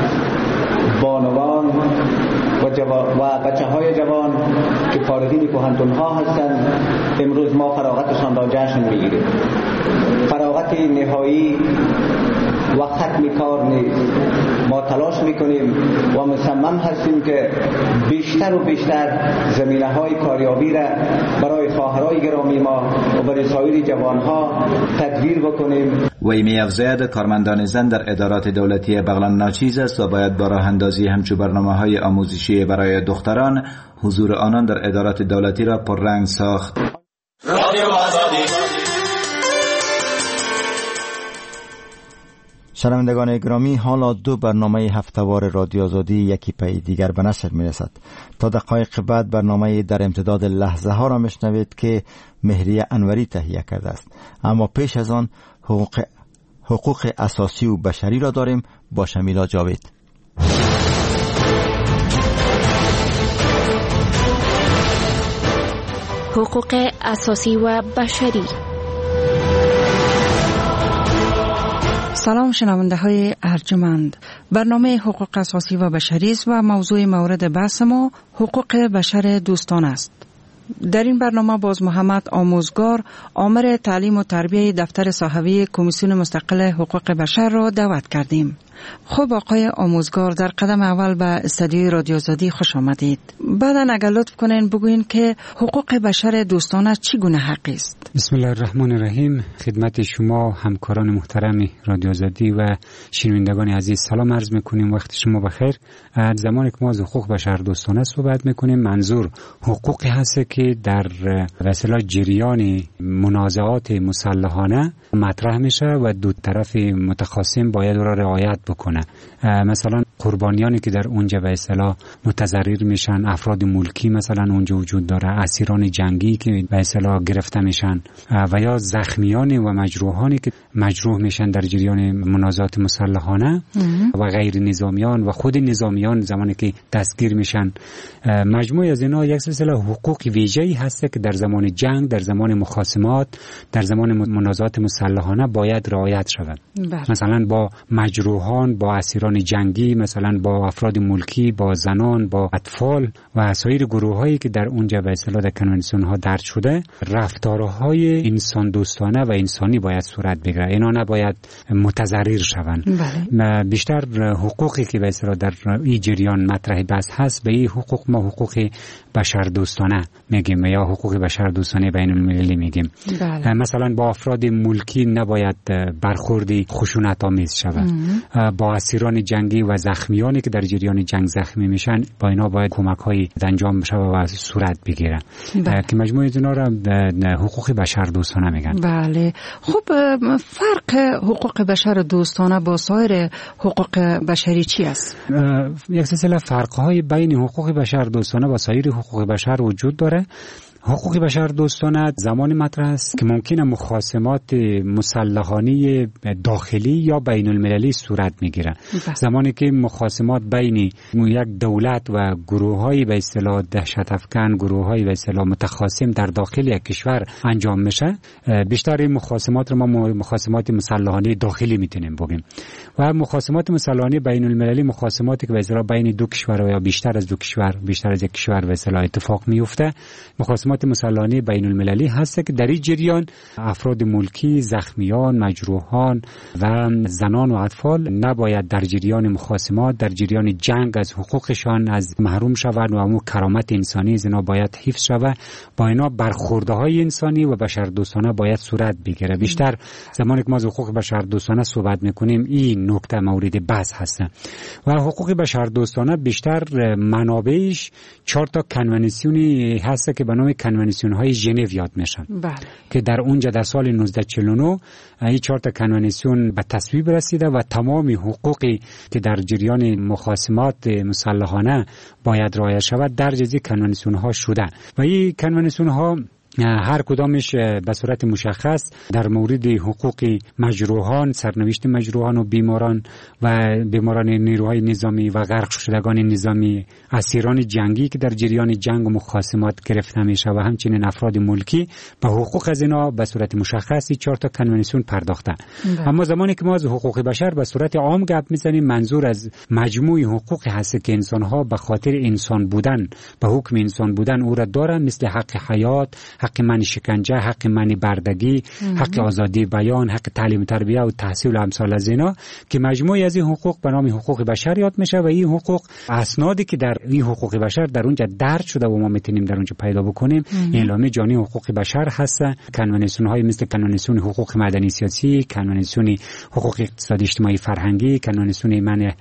بانوان و, و بچه های جوان که فارغین پوهنتون ها هستند امروز ما فراغتشان را جشن میگیریم. فراغت نهایی و ختم کار نیست. ما تلاش میکنیم و مصمم هستیم که بیشتر و بیشتر زمینه های کاریابی را برای خواهرای گرامی ما و برای سایر جوان ها تدویر بکنیم. وی می افزاید کارمندان زن در ادارات دولتی بغلان ناچیز است و باید با راه اندازی همچو برنامه های آموزشی برای دختران حضور آنان در ادارات دولتی را پررنگ ساخت. رادیو آزادی. شنوندگان گرامی، حالا دو برنامه هفتهوار رادیو آزادی یکی پی دیگر به نشر میرسد. تا دقایق بعد برنامه در امتداد لحظه ها را میشنوید که مهریه انوری تهیه کرده است. اما پیش از آن حقوق, حقوق اساسی و بشری را داریم با شمیلا جاوید. حقوق اساسی و بشری. سلام شنونده های ارجمند. برنامه حقوق اساسی و بشری است و موضوع مورد بحث ما حقوق بشر دوستان است. در این برنامه باز محمد آموزگار آمر تعلیم و تربیه دفتر صاحبی کمیسیون مستقل حقوق بشر را دعوت کردیم. خب آقای آموزگار، در قدم اول به استودیوی رادیو آزادی خوش آمدید. بعداً اگر لطف کنین بگوین که حقوق بشر دوستانه چگونه حقی است؟ بسم الله الرحمن الرحیم. خدمت شما همکاران محترم رادیو آزادی و شنوندگان عزیز سلام عرض میکنیم. وقت شما بخیر. از زمانی که ما از حقوق بشر دوستانه صحبت میکنیم منظور حقوقی هست که در وسیله جریان منازعات مسلحانه مطرح میشه و دو طرف متخاصم باید را رعایت بکنه. مثلا قربانیانی که در اونجا به اصطلاح متضرر میشن، افراد ملکی مثلا اونجا وجود داره، اسیران جنگی که به اصطلاح گرفته میشن و یا زخمیان و مجروحانی که مجروح میشن در جریان منازعات مسلحانه و غیر نظامیان و خود نظامیان زمانی که دستگیر میشن. مجموعه از اینا یک سلسله حقوق ویژه‌ای هست که در زمان جنگ، در زمان مخاصمات، در زمان منازعات مسلحانه باید رعایت شود. مثلا با مجروحان، با اسیران جنگی، مثلا با افراد ملکی، با زنان، با اطفال و سایر گروه‌هایی که در اونجا به اصطلاح در کنوانسیون ها درج شده رفتارهای انسان دوستانه و انسانی باید صورت بگیره. اینا نباید متضرر شوند. بله. بیشتر حقوقی که به اصطلاح در این جریان مطرح بحث هست به این حقوق ما حقوق بشر دوستانه میگیم یا حقوق بشر دوستانه بین المللی میگیم. بله. مثلا با افراد ملکی نباید برخوردی خشونت آمیز شود. با اسیران جنگی و زخمیانی که در جریان جنگ زخمی میشن با اینا باید کمک‌های انجام بشه و صورت بگیره. بله. که مجموعه اینا را حقوق بشر دوستانه میگن. بله. خب فرق حقوق بشر دوستانه با سایر حقوق بشری چی است؟ یک سلسله فرق‌های بین حقوق بشر دوستانه و سایر حقوق بشر وجود داره. حقوق بشر دوستانه زمانی مطرح است که ممکنه مخاصمات مسلحانه داخلی یا بین المللی صورت میگیره. زمانی که مخاصمات بین یک دولت و گروه‌های به اصطلاح دهشت افکن، گروه‌های به اصطلاح متخاصم در داخل یک کشور انجام میشه، بیشتر این مخاصمات رو ما مخاصمات مسلحانه داخلی میتونیم بگیم. و مخاصمات مسلحانه بین المللی مخاصماتی که به اصطلاح بین دو کشور یا بیشتر از دو کشور، بیشتر از یک کشور به اصطلاح اتفاق میفته. مخاصمات مسلحانه بین المللی هست که در این جریان افراد ملکی، زخمیان، مجروحان و زنان و اطفال نباید در جریان مخاصمات، در جریان جنگ از حقوقشان از محروم شوند و امو کرامت انسانی زنا باید حفظ شود. با اینا برخوردهای انسانی و بشردوستانه باید صورت بگیره. بیشتر زمانی که ما از حقوق بشردوستانه صحبت میکنیم این نکته مورد بحث هست. و حقوق بشردوستانه بیشتر منابعش چهار تا کنوانسیونی هست که به نام کنوانسیون های ژنو یاد میشن. بله. که در اونجا در سال نوزده چهل و نه این چهار تا کنوانسیون به تصویب رسیده و تمام حقوقی که در جریان مخاصمات مسلحانه باید رعایت شود در جزی کنوانسیون ها شده. و این کنوانسیون ها هر کدامش به صورت مشخص در مورد حقوق مجروحان، سرنوشت مجروحان و بیماران و بیماران نیروهای نظامی و غرق شدگان نظامی، اسیران جنگی که در جریان جنگ و مخاصمات گرفته میشه و همچنین افراد ملکی به حقوق از اینا به صورت مشخصی چهار تا کنوانسیون پرداخته. اما زمانی که ما از حقوق بشر به صورت عام گپ میزنیم، منظور از مجموع حقوق هست که انسان ها به خاطر انسان بودن، به حکم انسان بودن او را دارن، مثل حق حیات، حق منع شکنجه، حق منع بردگی، حق آزادی بیان، حق تعلیم تربیه و تحصیل و امثال از اینا، که مجموعی از این حقوق به نام حقوق بشر یاد میشه. و این حقوق اسنادی که در این حقوق بشر در اونجا درج شده و ما میتونیم در اونجا پیدا بکنیم، اعلامیه جهانی حقوق بشر هست، کنوانسیون های مثل کنوانسیون حقوق مدنی سیاسی، کنوانسیون حقوق اقتصادی اجتماعی فرهنگی، کنوانسیون منع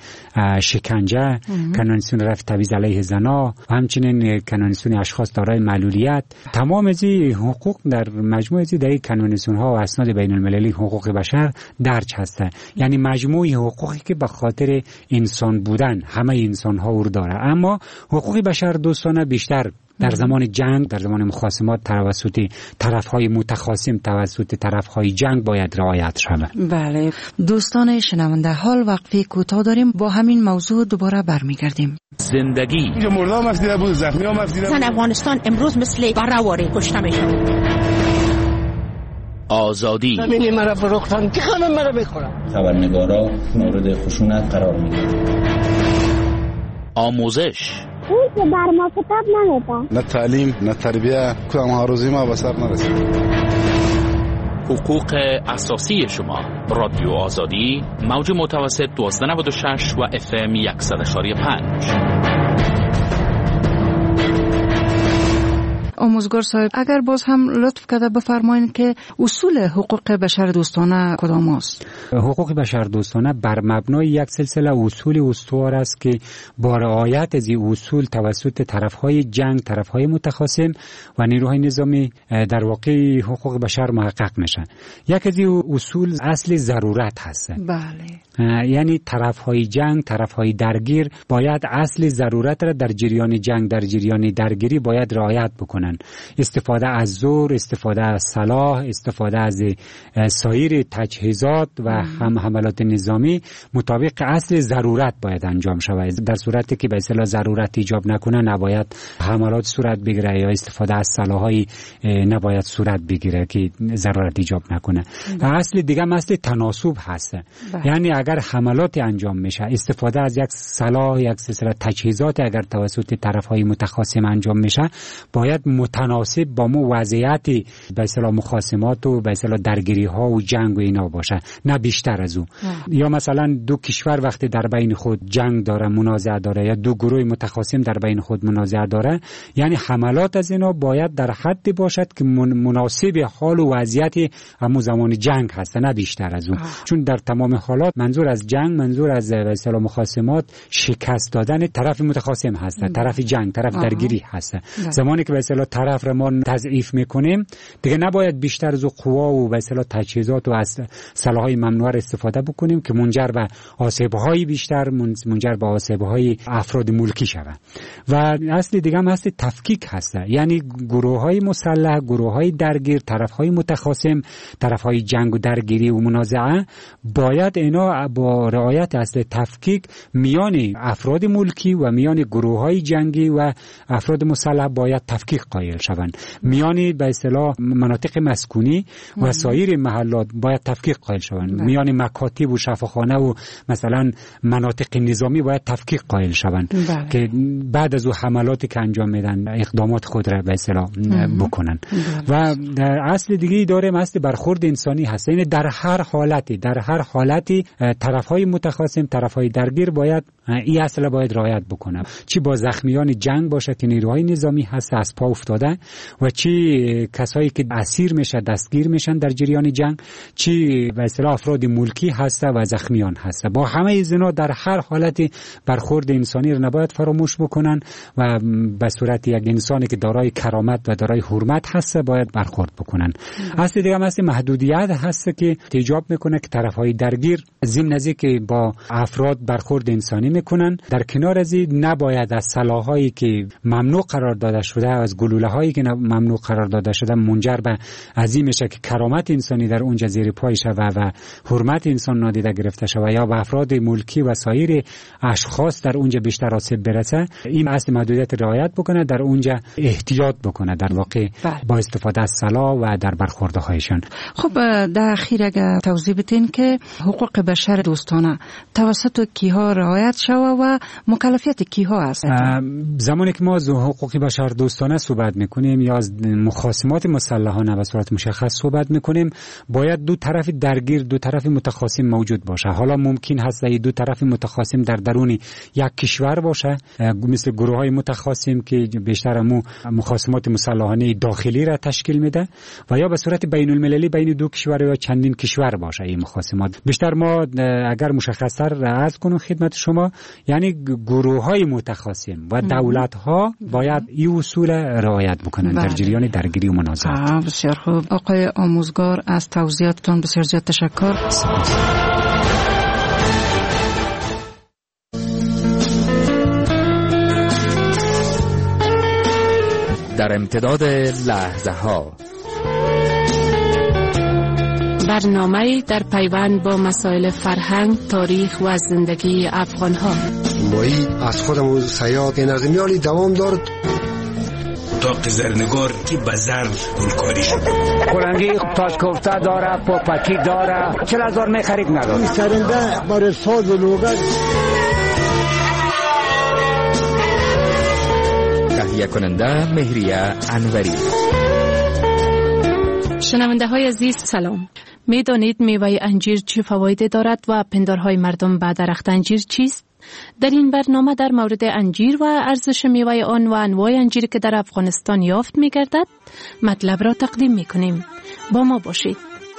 شکنجه، کنوانسیون رفع تبعیض علیه زنان و همچنین کنوانسیون اشخاص دارای معلولیت. تمام از حقوق در مجموعه از در کنوانسیون ها و اسناد بین المللی حقوق بشر درج هسته. یعنی مجموعه حقوقی که به خاطر انسان بودن همه انسان ها او داره. اما حقوق بشر دوستانه بیشتر در زمان جنگ، در زمان مخاصمات توسط طرف‌های متخاصم، توسط طرف‌های جنگ باید رعایت شود. بله دوستان شنونده، حال وقفه کوتاه داریم، با همین موضوع دوباره برمیگردیم. زندگی اینجا مردم مفدیده بود، زخمی ها مفدیده بود. زن افغانستان امروز مثل بره‌واره کشته میشه. آزادی زمین مرا فروختن، که خانم مرا بخورم. خبرنگارا مورد خشونت قرار میگیرن. آموزش اون که بر ما کتاب نمیدن، نه تعلیم نه تربیه، کدام هاروزی ما به سر نرسید. حقوق اساسی شما. رادیو آزادی، موج متوسط دوازده نود و شش و اف ام صد و پنج. آموزگار صاحب، اگر باز هم لطف کرده بفرمایید که اصول حقوق بشر دوستانه کدام است؟ حقوق بشر دوستانه بر مبنای یک سلسله اصول استوار است که با رعایت از این اصول توسط طرفهای جنگ، طرفهای متخاصم و نیروهای نظامی در واقع حقوق بشر محقق میشن. یک از این اصول اصل ضرورت هست. بله. یعنی طرفهای جنگ، طرفهای درگیر باید اصل ضرورت را در جریان جنگ، در جریان درگیری باید رعایت بکنن. استفاده از زور، استفاده از سلاح، استفاده از سایر تجهیزات و هم حملات نظامی مطابق اصل ضرورت باید انجام شود. در صورتی که به اصطلاح ضرورت ایجاب نکنه نباید حملات صورت بگیره یا استفاده از سلاح‌های نباید صورت بگیره که ضرورت ایجاب نکنه. و اصل دیگه اصل تناسب هست. یعنی اگر حملات انجام میشه، استفاده از یک سلاح، یک سلسله تجهیزات اگر توسط طرف‌های متخاصم انجام میشه، باید متناسب با مو وضعیت به اصطلاح مخاصمات و به اصطلاح درگیری ها و جنگ و اینا باشه، نه بیشتر از او. یا مثلا دو کشور وقتی در بین خود جنگ داره، منازعه داره، یا دو گروه متخاصم در بین خود منازعه داره، یعنی حملات از اینا باید در حدی باشد که مناسب حال و وضعیت همون زمان جنگ هست، نه بیشتر از اون. چون در تمام حالات منظور از جنگ، منظور از به اصطلاح مخاصمات شکست دادن طرف متخاصم هست، طرف جنگ، طرف درگیری هست. زمانی که به اصطلاح طرف را ما تضعیف میکنیم، دیگه نباید بیشتر از قوا و به اصطلاح تجهیزات و از سلاح‌های ممنوعه استفاده بکنیم که منجر به آسیب‌های بیشتر، منجر به آسیب‌های افراد ملکی شود. و اصل دیگه هم هست تفکیک هست، یعنی گروه‌های مسلح، گروه‌های درگیر، طرف‌های متخاصم، طرف‌های جنگ و درگیری و منازعه باید اینا با رعایت اصل تفکیک میان افراد ملکی و میان گروه‌های جنگی و افراد مسلح باید تفکیک قائل شوند. میان به اصطلاح مناطق مسکونی و سایر محلات باید تفکیک قائل شوند. میان مکاتب و شفاخانه و مثلا مناطق نظامی باید تفکیک قائل شوند که بعد از او حملاتی که انجام میدن اقدامات خود را به اصطلاح بکنن. و اصل دیگه داره اصل برخورد انسانی هست، یعنی در هر حالتی در هر حالتی طرف‌های متخاصم، طرف‌های درگیر باید این اصل باید رعایت بکنه، چی با زخمیان جنگ باشه که نیروهای نظامی هست از پا افتاده و چی کسایی که اسیر میشه دستگیر میشن در جریان جنگ، چی به اصطلاح افراد ملکی هست و زخمیان هست. با همه اینا در هر حالتی برخورد انسانی رو نباید فراموش بکنن و به صورت یک انسانی که دارای کرامت و دارای حرمت هست باید برخورد بکنن. اصل دیگه هم هست محدودیت هست که ایجاب میکنه که طرفهای درگیر ضمن از که با افراد برخورد انسانی میکنن، در کنار از این نباید از سلاحایی که ممنوع قرار داده شده، از گلوله هایی که ممنوع قرار داده شده منجر به عظیم میشه که کرامت انسانی در اونجا زیر پای شود و حرمت انسان نادیده گرفته شود یا به افراد ملکی و سایر اشخاص در اونجا بیشتر آسیب برسه. این اصل محدودیت رعایت بکنه، در اونجا احتیاط بکنه در واقع با استفاده از سلاح و در برخوردهایشان. خب در اخیر اگه توضیح بدین که حقوق بشر دوستانه توسط کیها رعایت شود و مکلفیت کیها است؟ زمانی که ما از حقوق بشر دوستانه صحبت میکنیم یا از مخاصمات مسلحانه به صورت مشخص صحبت میکنیم، باید دو طرف درگیر، دو طرف متخاصم موجود باشه. حالا ممکن هست این دو طرف متخاصم در درون یک کشور باشه، مثل گروه های متخاصم که بیشتر مو مخاصمات مسلحانه داخلی را تشکیل میده، و یا به صورت بین المللی بین دو کشور یا چندین کشور باشه این مخاصمات. بیشتر ما اگر مشخص‌تر عرض کنم خدمت شما، یعنی گروه های متخاصم و دولت ها باید این اصول رعایت بکنن در جریان درگیری و منازعات. بسیار خوب آقای آموزگار، از توضیحاتتون بسیار زیاد تشکر. در امتداد لحظه ها برنامه در پیوند با مسائل فرهنگ، تاریخ و زندگی افغان ها. مایی از خودمون سیاد نظمیالی دوام دارد تا قزرنگار که بزر گلکاری شد. کلنگی تاج کوفته داره، پاپکی داره، چل هزار می خرید نداره. این سرنده برای ساز و لوگت. تهیه کننده مهریه انوری. شنونده های عزیز سلام. می دانید میوه انجیر چه فوایدی دارد و پندارهای مردم به درخت انجیر چیست؟ در این برنامه در مورد انجیر و ارزش میوه آن و انواع انجیر که در افغانستان یافت می گردد مطلب را تقدیم می کنیم. با ما باشید.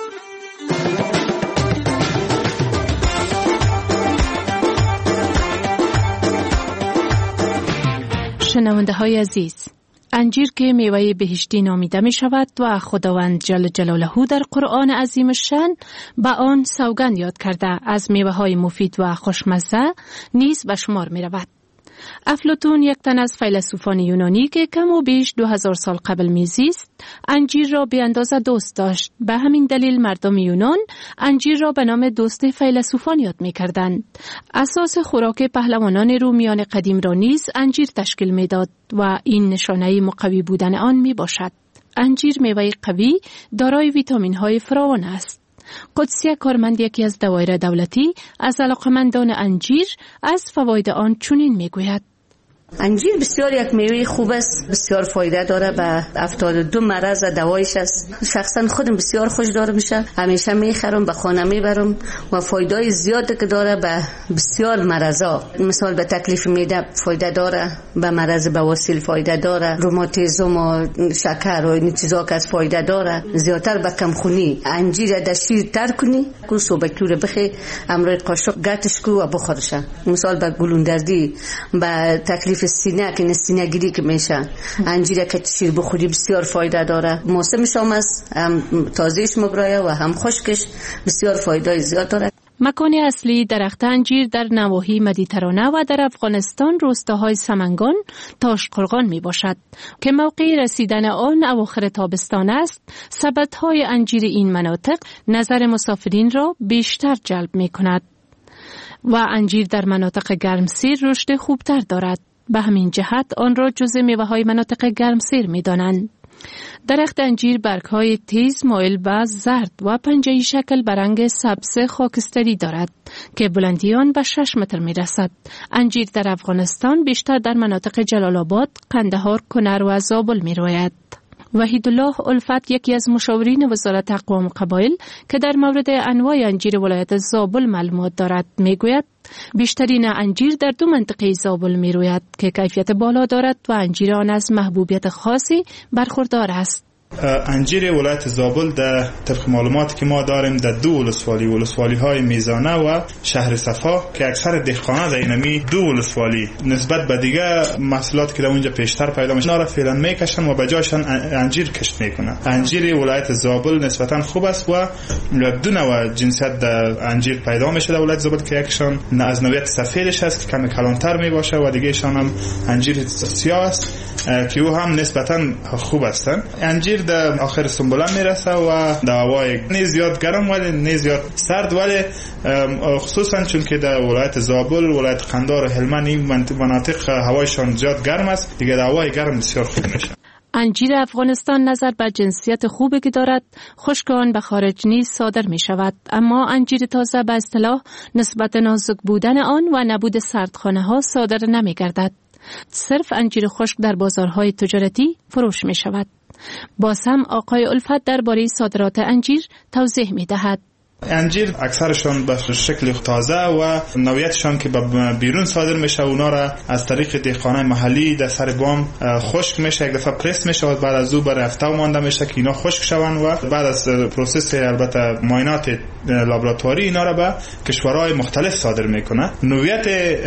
شنونده های عزیز، انجیر که میوه بهشتی نامیده می شود و خداوند جل جلاله در قرآن عظیم الشأن به آن سوگند یاد کرده از میوه های مفید و خوشمزه نیز به شمار می رود. افلاطون، یک تن از فیلسوفان یونانی که کم و بیش دو هزار سال قبل میزیست، انجیر را به اندازه دوست داشت. به همین دلیل مردم یونان انجیر را به نام دوست فیلسوفان یاد می‌کردند. اساس خوراک پهلوانان رومیان قدیم را نیز انجیر تشکیل می‌داد و این نشانه مقوی بودن آن میباشد. انجیر میوه قوی دارای ویتامین‌های فراوان است. قدسیه کارمند، یکی از دوایر دولتی، از علاقمندان انجیر از فواید آن چنین میگوید: انجیر بسیار یک میوه خوب است، بسیار فایده داره، به هفتاد و دو مرض دوایش است. شخصا خودم بسیار خوشدار میشم، همیشه میخرم، به خانه میبرم و فایده زیادی که داره به بسیار مرضا. مثال به تکلیف معده فایده داره، به مرض بواسیر فایده داره، روماتیسم و شکر و این چیزا که از فایده داره. زیادتر به کمخونی انجیر در شیر تر کنی، کو صبحتور بخی، امروز قاشق گتش کو و بخورش. مثال به گلوندردی، به تکلیف ظرف سینه که سینه گیری که میشه. انجیر که شیر بخوری بسیار فایده داره. موسمش هم است، هم تازهش مبرایه و هم خشکش بسیار فایده زیاد داره. مکان اصلی درخت انجیر در نواحی مدیترانه و در افغانستان روستاهای سمنگان، تاشقرغان می باشد که موقع رسیدن آن اواخر تابستان است. سبدهای انجیر این مناطق نظر مسافرین را بیشتر جلب می کند و انجیر در مناطق گرمسیر رشد خوبتر دارد. به همین جهت آن را جزء میوه‌های مناطق گرمسیر می دانند. درخت انجیر برگ‌های تیز مایل به زرد و پنجه‌ای شکل به رنگ سبز خاکستری دارد که بلندی آن به شش متر می رسد. انجیر در افغانستان بیشتر در مناطق جلال آباد، قندهار، کنر و زابل می روید. وحیدالله الفت یکی از مشاورین وزارت اقوام قبایل که در مورد انواع انجیر ولایت زابل معلومات دارد میگوید بیشترین انجیر در دو منطقه زابل می روید که کیفیت بالا دارد و انجیر آن از محبوبیت خاصی برخوردار است. انجیر ولایت زابل در طبق معلوماتی که ما داریم در دو ولسوالی ولسوالی های میزانه و شهر صفا که اکثر دهقانا در اینمی دو ولسوالی نسبت به دیگه محصولات که در اونجا پیشتر پیدا میشن را فعلا میکشن و بجاشن انجیر کشت میکنن. انجیر ولایت زابل نسبتا خوب است و دو نوع جنسیت در انجیر پیدا میشه در ولایت زابل که یکشان از نوعیت سفیدش است که کمی کلانتر میباشه و دیگهشان هم انجیر سیاه است که او هم نسبتا خوب هستن. انجیر در آخر سنبله میرسه و در هوای نه زیاد گرم ولی نه زیاد سرد، ولی خصوصا چون که در ولایت زابل، ولایت قندهار و هلمند این مناطق هوایشان زیاد گرم است، دیگه در هوای گرم بسیار خوب میشه. انجیر افغانستان نظر به جنسیت خوبی که دارد خشک آن به خارج نیز صادر می شود، اما انجیر تازه به اصطلاح نسبت نازک بودن آن و نبود سردخانه ها صادر نمی گردد. صرف انجیر خشک در بازارهای تجارتی فروش می شود. باز هم آقای الفت درباره صادرات انجیر توضیح می دهد. انجیر اکثرشان به شکل تازه و نوعیتشان که به بیرون صادر میشه اونا را از طریق دهقانای محلی در سر بام خشک میشه، یک دفعه پرس میشه و بعد از او برای هفته مانده میشه که اینا خشک شون و بعد از پروسس البته معاینات لابراتواری اینا را به کشورهای مختلف صادر میکنه. نوعیت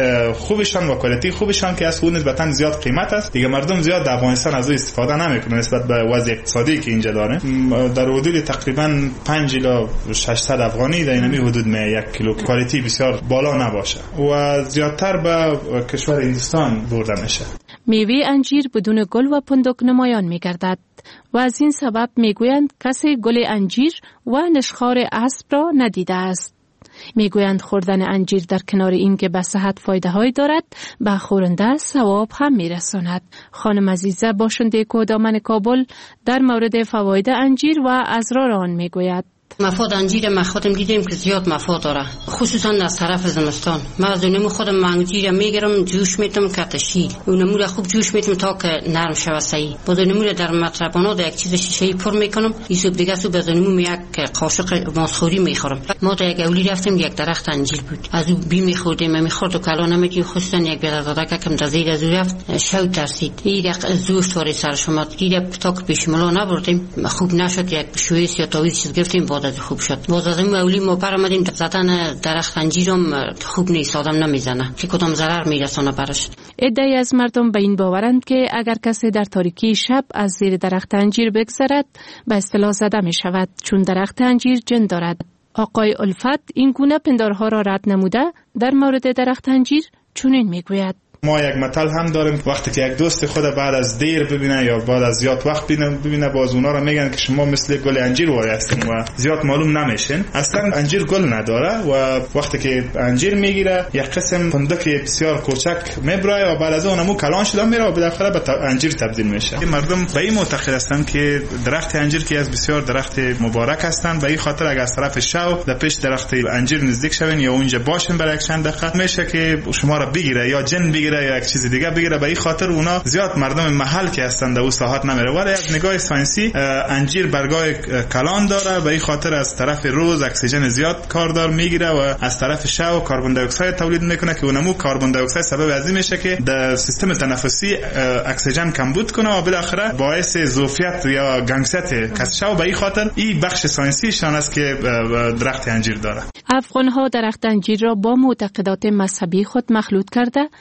خوبشان و کوالیتی خوبشان که از اون نسبتا زیاد قیمت است، دیگه مردم زیاد در افغانستان از او استفاده نمیکنه نسبت به وضع اقتصادی که اینجا داره. در حدود تقریبا پنج الی ششصد افغانی در اینمی حدود می یک کیلو، کوالیتی بسیار بالا نباشه و زیادتر به کشور هندوستان برده میشه. میوه انجیر بدون گل و پندک نمایان میگردد و از این سبب میگویند کسی گل انجیر و نشخوار اسب را ندیده است. میگویند خوردن انجیر در کنار این که به صحت فایده های دارد، به خورنده ثواب هم میرساند. خانم عزیزه باشنده کودامن کابل در مورد فواید انجیر و اسرار آن میگوید. مفاد انجیر ما خودم دیدیم که زیاد مفاد داره، خصوصا از طرف زمستان. من از اونمو خودم انجیر میگیرم، جوش میتم کاتشیل اونمو رو خوب جوش میتم تا که نرم شوه صحیح. بعد اونمو در مطربانا در یک چیز شیشه‌ای پر میکنم، این صبح دیگه صبح از اونمو یک قاشق ماسخوری میخورم. ما در یک اولی رفتیم یک درخت انجیر بود، از اون بی میخوردیم میخورد و کلا نمیدیم، خصوصا یک برادر که کم دزیر از اون رفت شو ترسید این یک زوش توری سرش اومد، گیر پتاک پیش ملا نبردیم، خوب نشد، یک شویس یا تاویز چیز گرفتیم بعد خوب شد. باز از این اولی ما پر آمدیم زدن درخت انجیرم خوب نیست، آدم نمیزنه که کدام ضرر میرسونه برش. عده‌ای از مردم به این باورند که اگر کسی در تاریکی شب از زیر درخت انجیر بگذرد به اصطلاح زده می شود، چون درخت انجیر جن دارد. آقای الفت این گونه پندارها را رد نموده در مورد درخت انجیر چنین میگوید. ما یک مثل هم داریم، وقتی که یک دوست خود بعد از دیر ببینه یا بعد از زیاد وقت ببینه، باز اونا را میگن که شما مثل گل انجیر وای هستین و زیاد معلوم نمیشین. اصلا انجیر گل نداره و وقتی که انجیر میگیره یک قسم فندق بسیار کوچک میبره و بعد از اون اونمو کلان شده میره و بالاخره به انجیر تبدیل میشه. مردم به این معتقد هستند که درخت انجیر که از بسیار درخت مبارک هستند، به این خاطر اگر از طرف شو در پیش درخت انجیر نزدیک شوین یا اونجا باشین برای چند دقیقه میشه که شما را بگیره یا جن بگیره یا یک چیز دیگه بگیره. به این خاطر اونا زیاد مردم محل که هستند در اون ساحت نمیره. ولی از نگاه ساینسی انجیر برگای کلان داره، به این خاطر از طرف روز اکسیژن زیاد کاردار میگیره و از طرف شب کربن دی اکساید تولید میکنه که اونمو کربن دی اکساید سبب از این میشه که در سیستم تنفسی اکسیژن کمبود کنه و بالاخره باعث ظرفیت یا گنگست کسشو. به این خاطر این بخش ساینسی شان است که درخت انجیر داره. افغان‌ها درخت انجیر را با معتقدات مذهبی خود مخلوط کرده آن را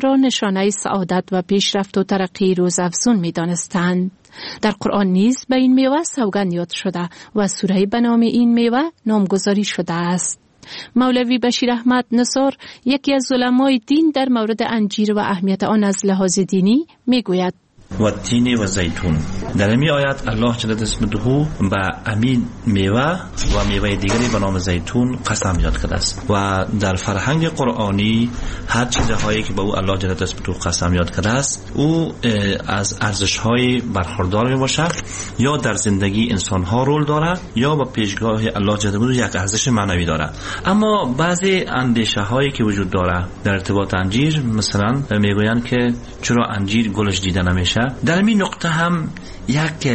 را نشانه سعادت و پیشرفت و ترقی روزافزون می دانستند. در قرآن نیز به این میوه سوگند یاد شده و سوره به نام این میوه نامگذاری شده است. مولوی بشیر احمد نصار، یکی از علمای دین، در مورد انجیر و اهمیت آن از لحاظ دینی می گوید: و تین و زیتون. در این آیات الله جل اسمه به امین میوه و میوه دیگری به نام زیتون قسم یاد کرده است و در فرهنگ قرآنی هر چیزهایی که به او الله جل اسمه قسم یاد کرده است او از ارزش‌های برخوردار می باشد، یا در زندگی انسان‌ها رول داره یا به پیشگاه الله جل اسمه یک ارزش معنوی داره. اما بعضی اندیشه‌هایی که وجود داره در ارتباط انجیر، مثلا میگویند که چرا انجیر گلش دیده نمیشه. در این نقطه هم یک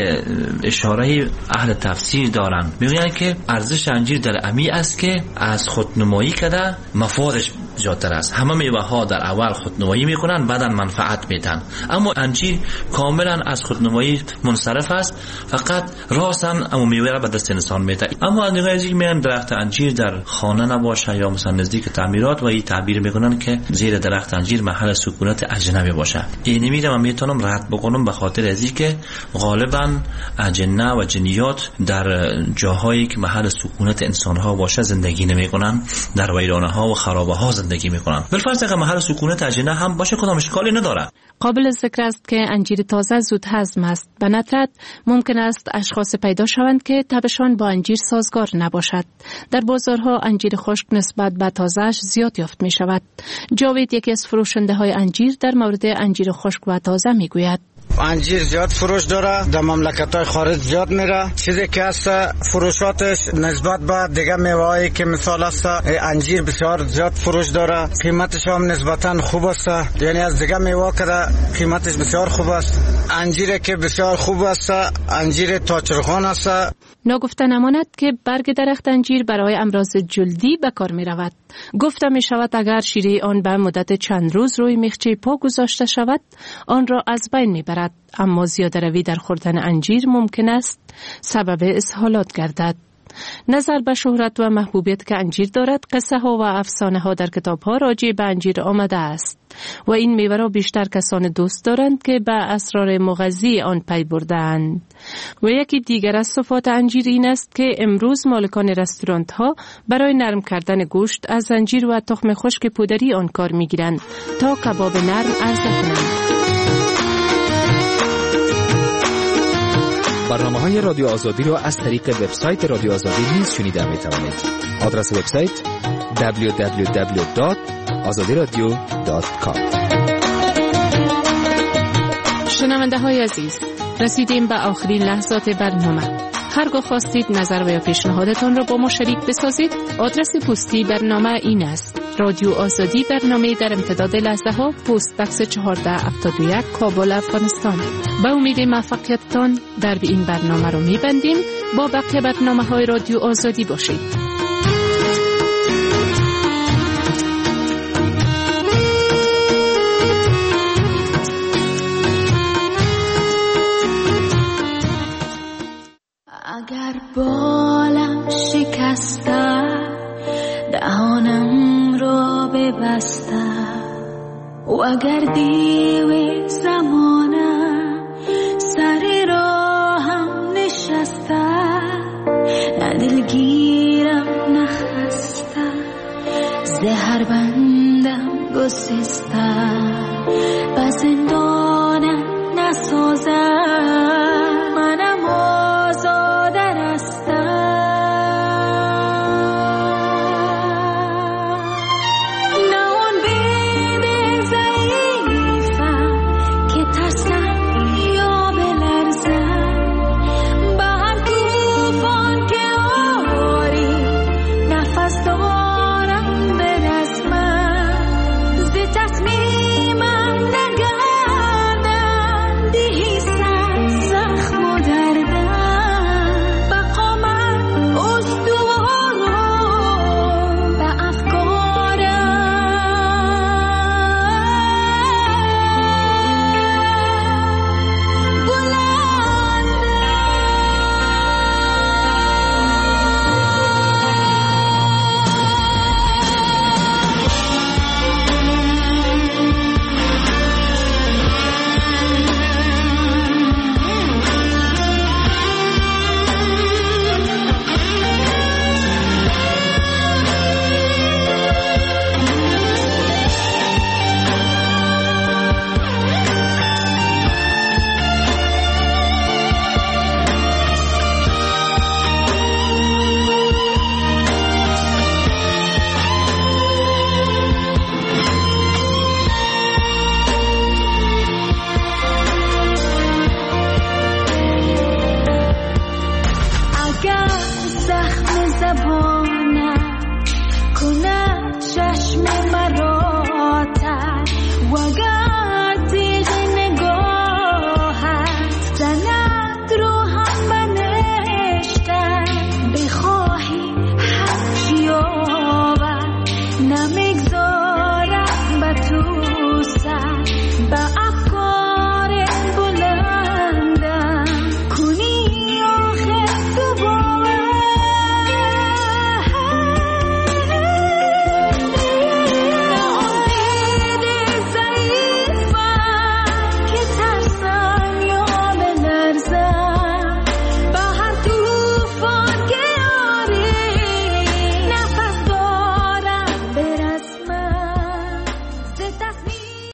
اشاره اهل تفسیر دارن، میگویند که ارزش انجیر در امی است که از خودنمایی کده مفادش زیادتر است. همه میوه ها در اول خودنمایی میکنن بعدا منفعت میدن، اما انجیر کاملا از خودنمایی منصرف است، فقط راسن اما میوه را به دست انسان میده. اما دیگه از این میگن درخت انجیر در خانه نباشه یا مثلا نزدیک تعمیرات و این تعبیر میکنن که زیر درخت انجیر محل سکونت اجنبی باشه. این میره من میتونم رد بکنم به خاطر از اینکه غالبا اجنه و جنیات در جاهایی که محل سکونت انسان‌ها باشه زندگی نمی‌کنن، در ویرانه‌ها و خرابه‌ها زندگی می‌کنن. بالفرض اگه محل سکونت اجنه هم باشه کدام اشکالی نداره. قابل ذکر است که انجیر تازه زود هضم است. به ندرت ممکن است اشخاص پیدا شوند که تبشان با انجیر سازگار نباشد. در بازارها انجیر خشک نسبت به تازه‌اش زیاد یافت می‌شود. جاوید، یکی از فروشنده‌های انجیر، در مورد انجیر خشک و تازه می‌گوید: انجیر زیاد فروش داره، در مملکت‌های خارج زیاد میره. چیزی که است فروشاتش نسبت به دیگه میوه‌ای که مثال است انجیر بسیار زیاد فروش داره، قیمتش هم نسبتاً خوب است، یعنی از دیگه میوه که قیمتش بسیار خوب است. انجیر که بسیار خوب است انجیر تاچرخان است. نگفته نماند که برگ درخت انجیر برای امراض جلدی به کار می رود. گفته می شود اگر شیره آن به مدت چند روز روی میخچه پا گذاشته شود آن را از بین می برد، اما زیاده روی در خوردن انجیر ممکن است سبب اسهالات گردد. نظر به شهرت و محبوبیت که انجیر دارد، قصه ها و افسانه ها در کتاب ها راجع به انجیر آمده است و این میوه را بیشتر کسان دوست دارند که به اسرار مغذی آن پی بردند. و یکی دیگر از صفات انجیر این است که امروز مالکان رستورانت ها برای نرم کردن گوشت از انجیر و تخم خشک پودری آن کار می گیرند تا کباب نرم عرضه کنند. برنامه‌های رادیو آزادی را از طریق وبسایت رادیو آزادی نیز شنیده می‌توانید. آدرس وبسایت دبلیو دبلیو دبلیو دات آزادی رادیو دات کام. شنونده‌های عزیز، رسیدیم به آخرین لحظات برنامه. هرگاه خواستید نظر و یا پیشنهادتان را با ما شریک بسازید، آدرس پستی برنامه این است: رادیو آزادی، برنامه در امتداد لحظه ها، پست بکس چهارده هفتاد و یک، کابل، افغانستان. به امید موفقیتتان در این برنامه رو میبندیم. با بقیه برنامه های رادیو آزادی باشید. اگر بالم شکسته دهانم را ببسته و اگر دیو زمانم سر راهم نشسته، نه دلگیرم نه خسته، زهر بندم گسسته، به زندانم نسازم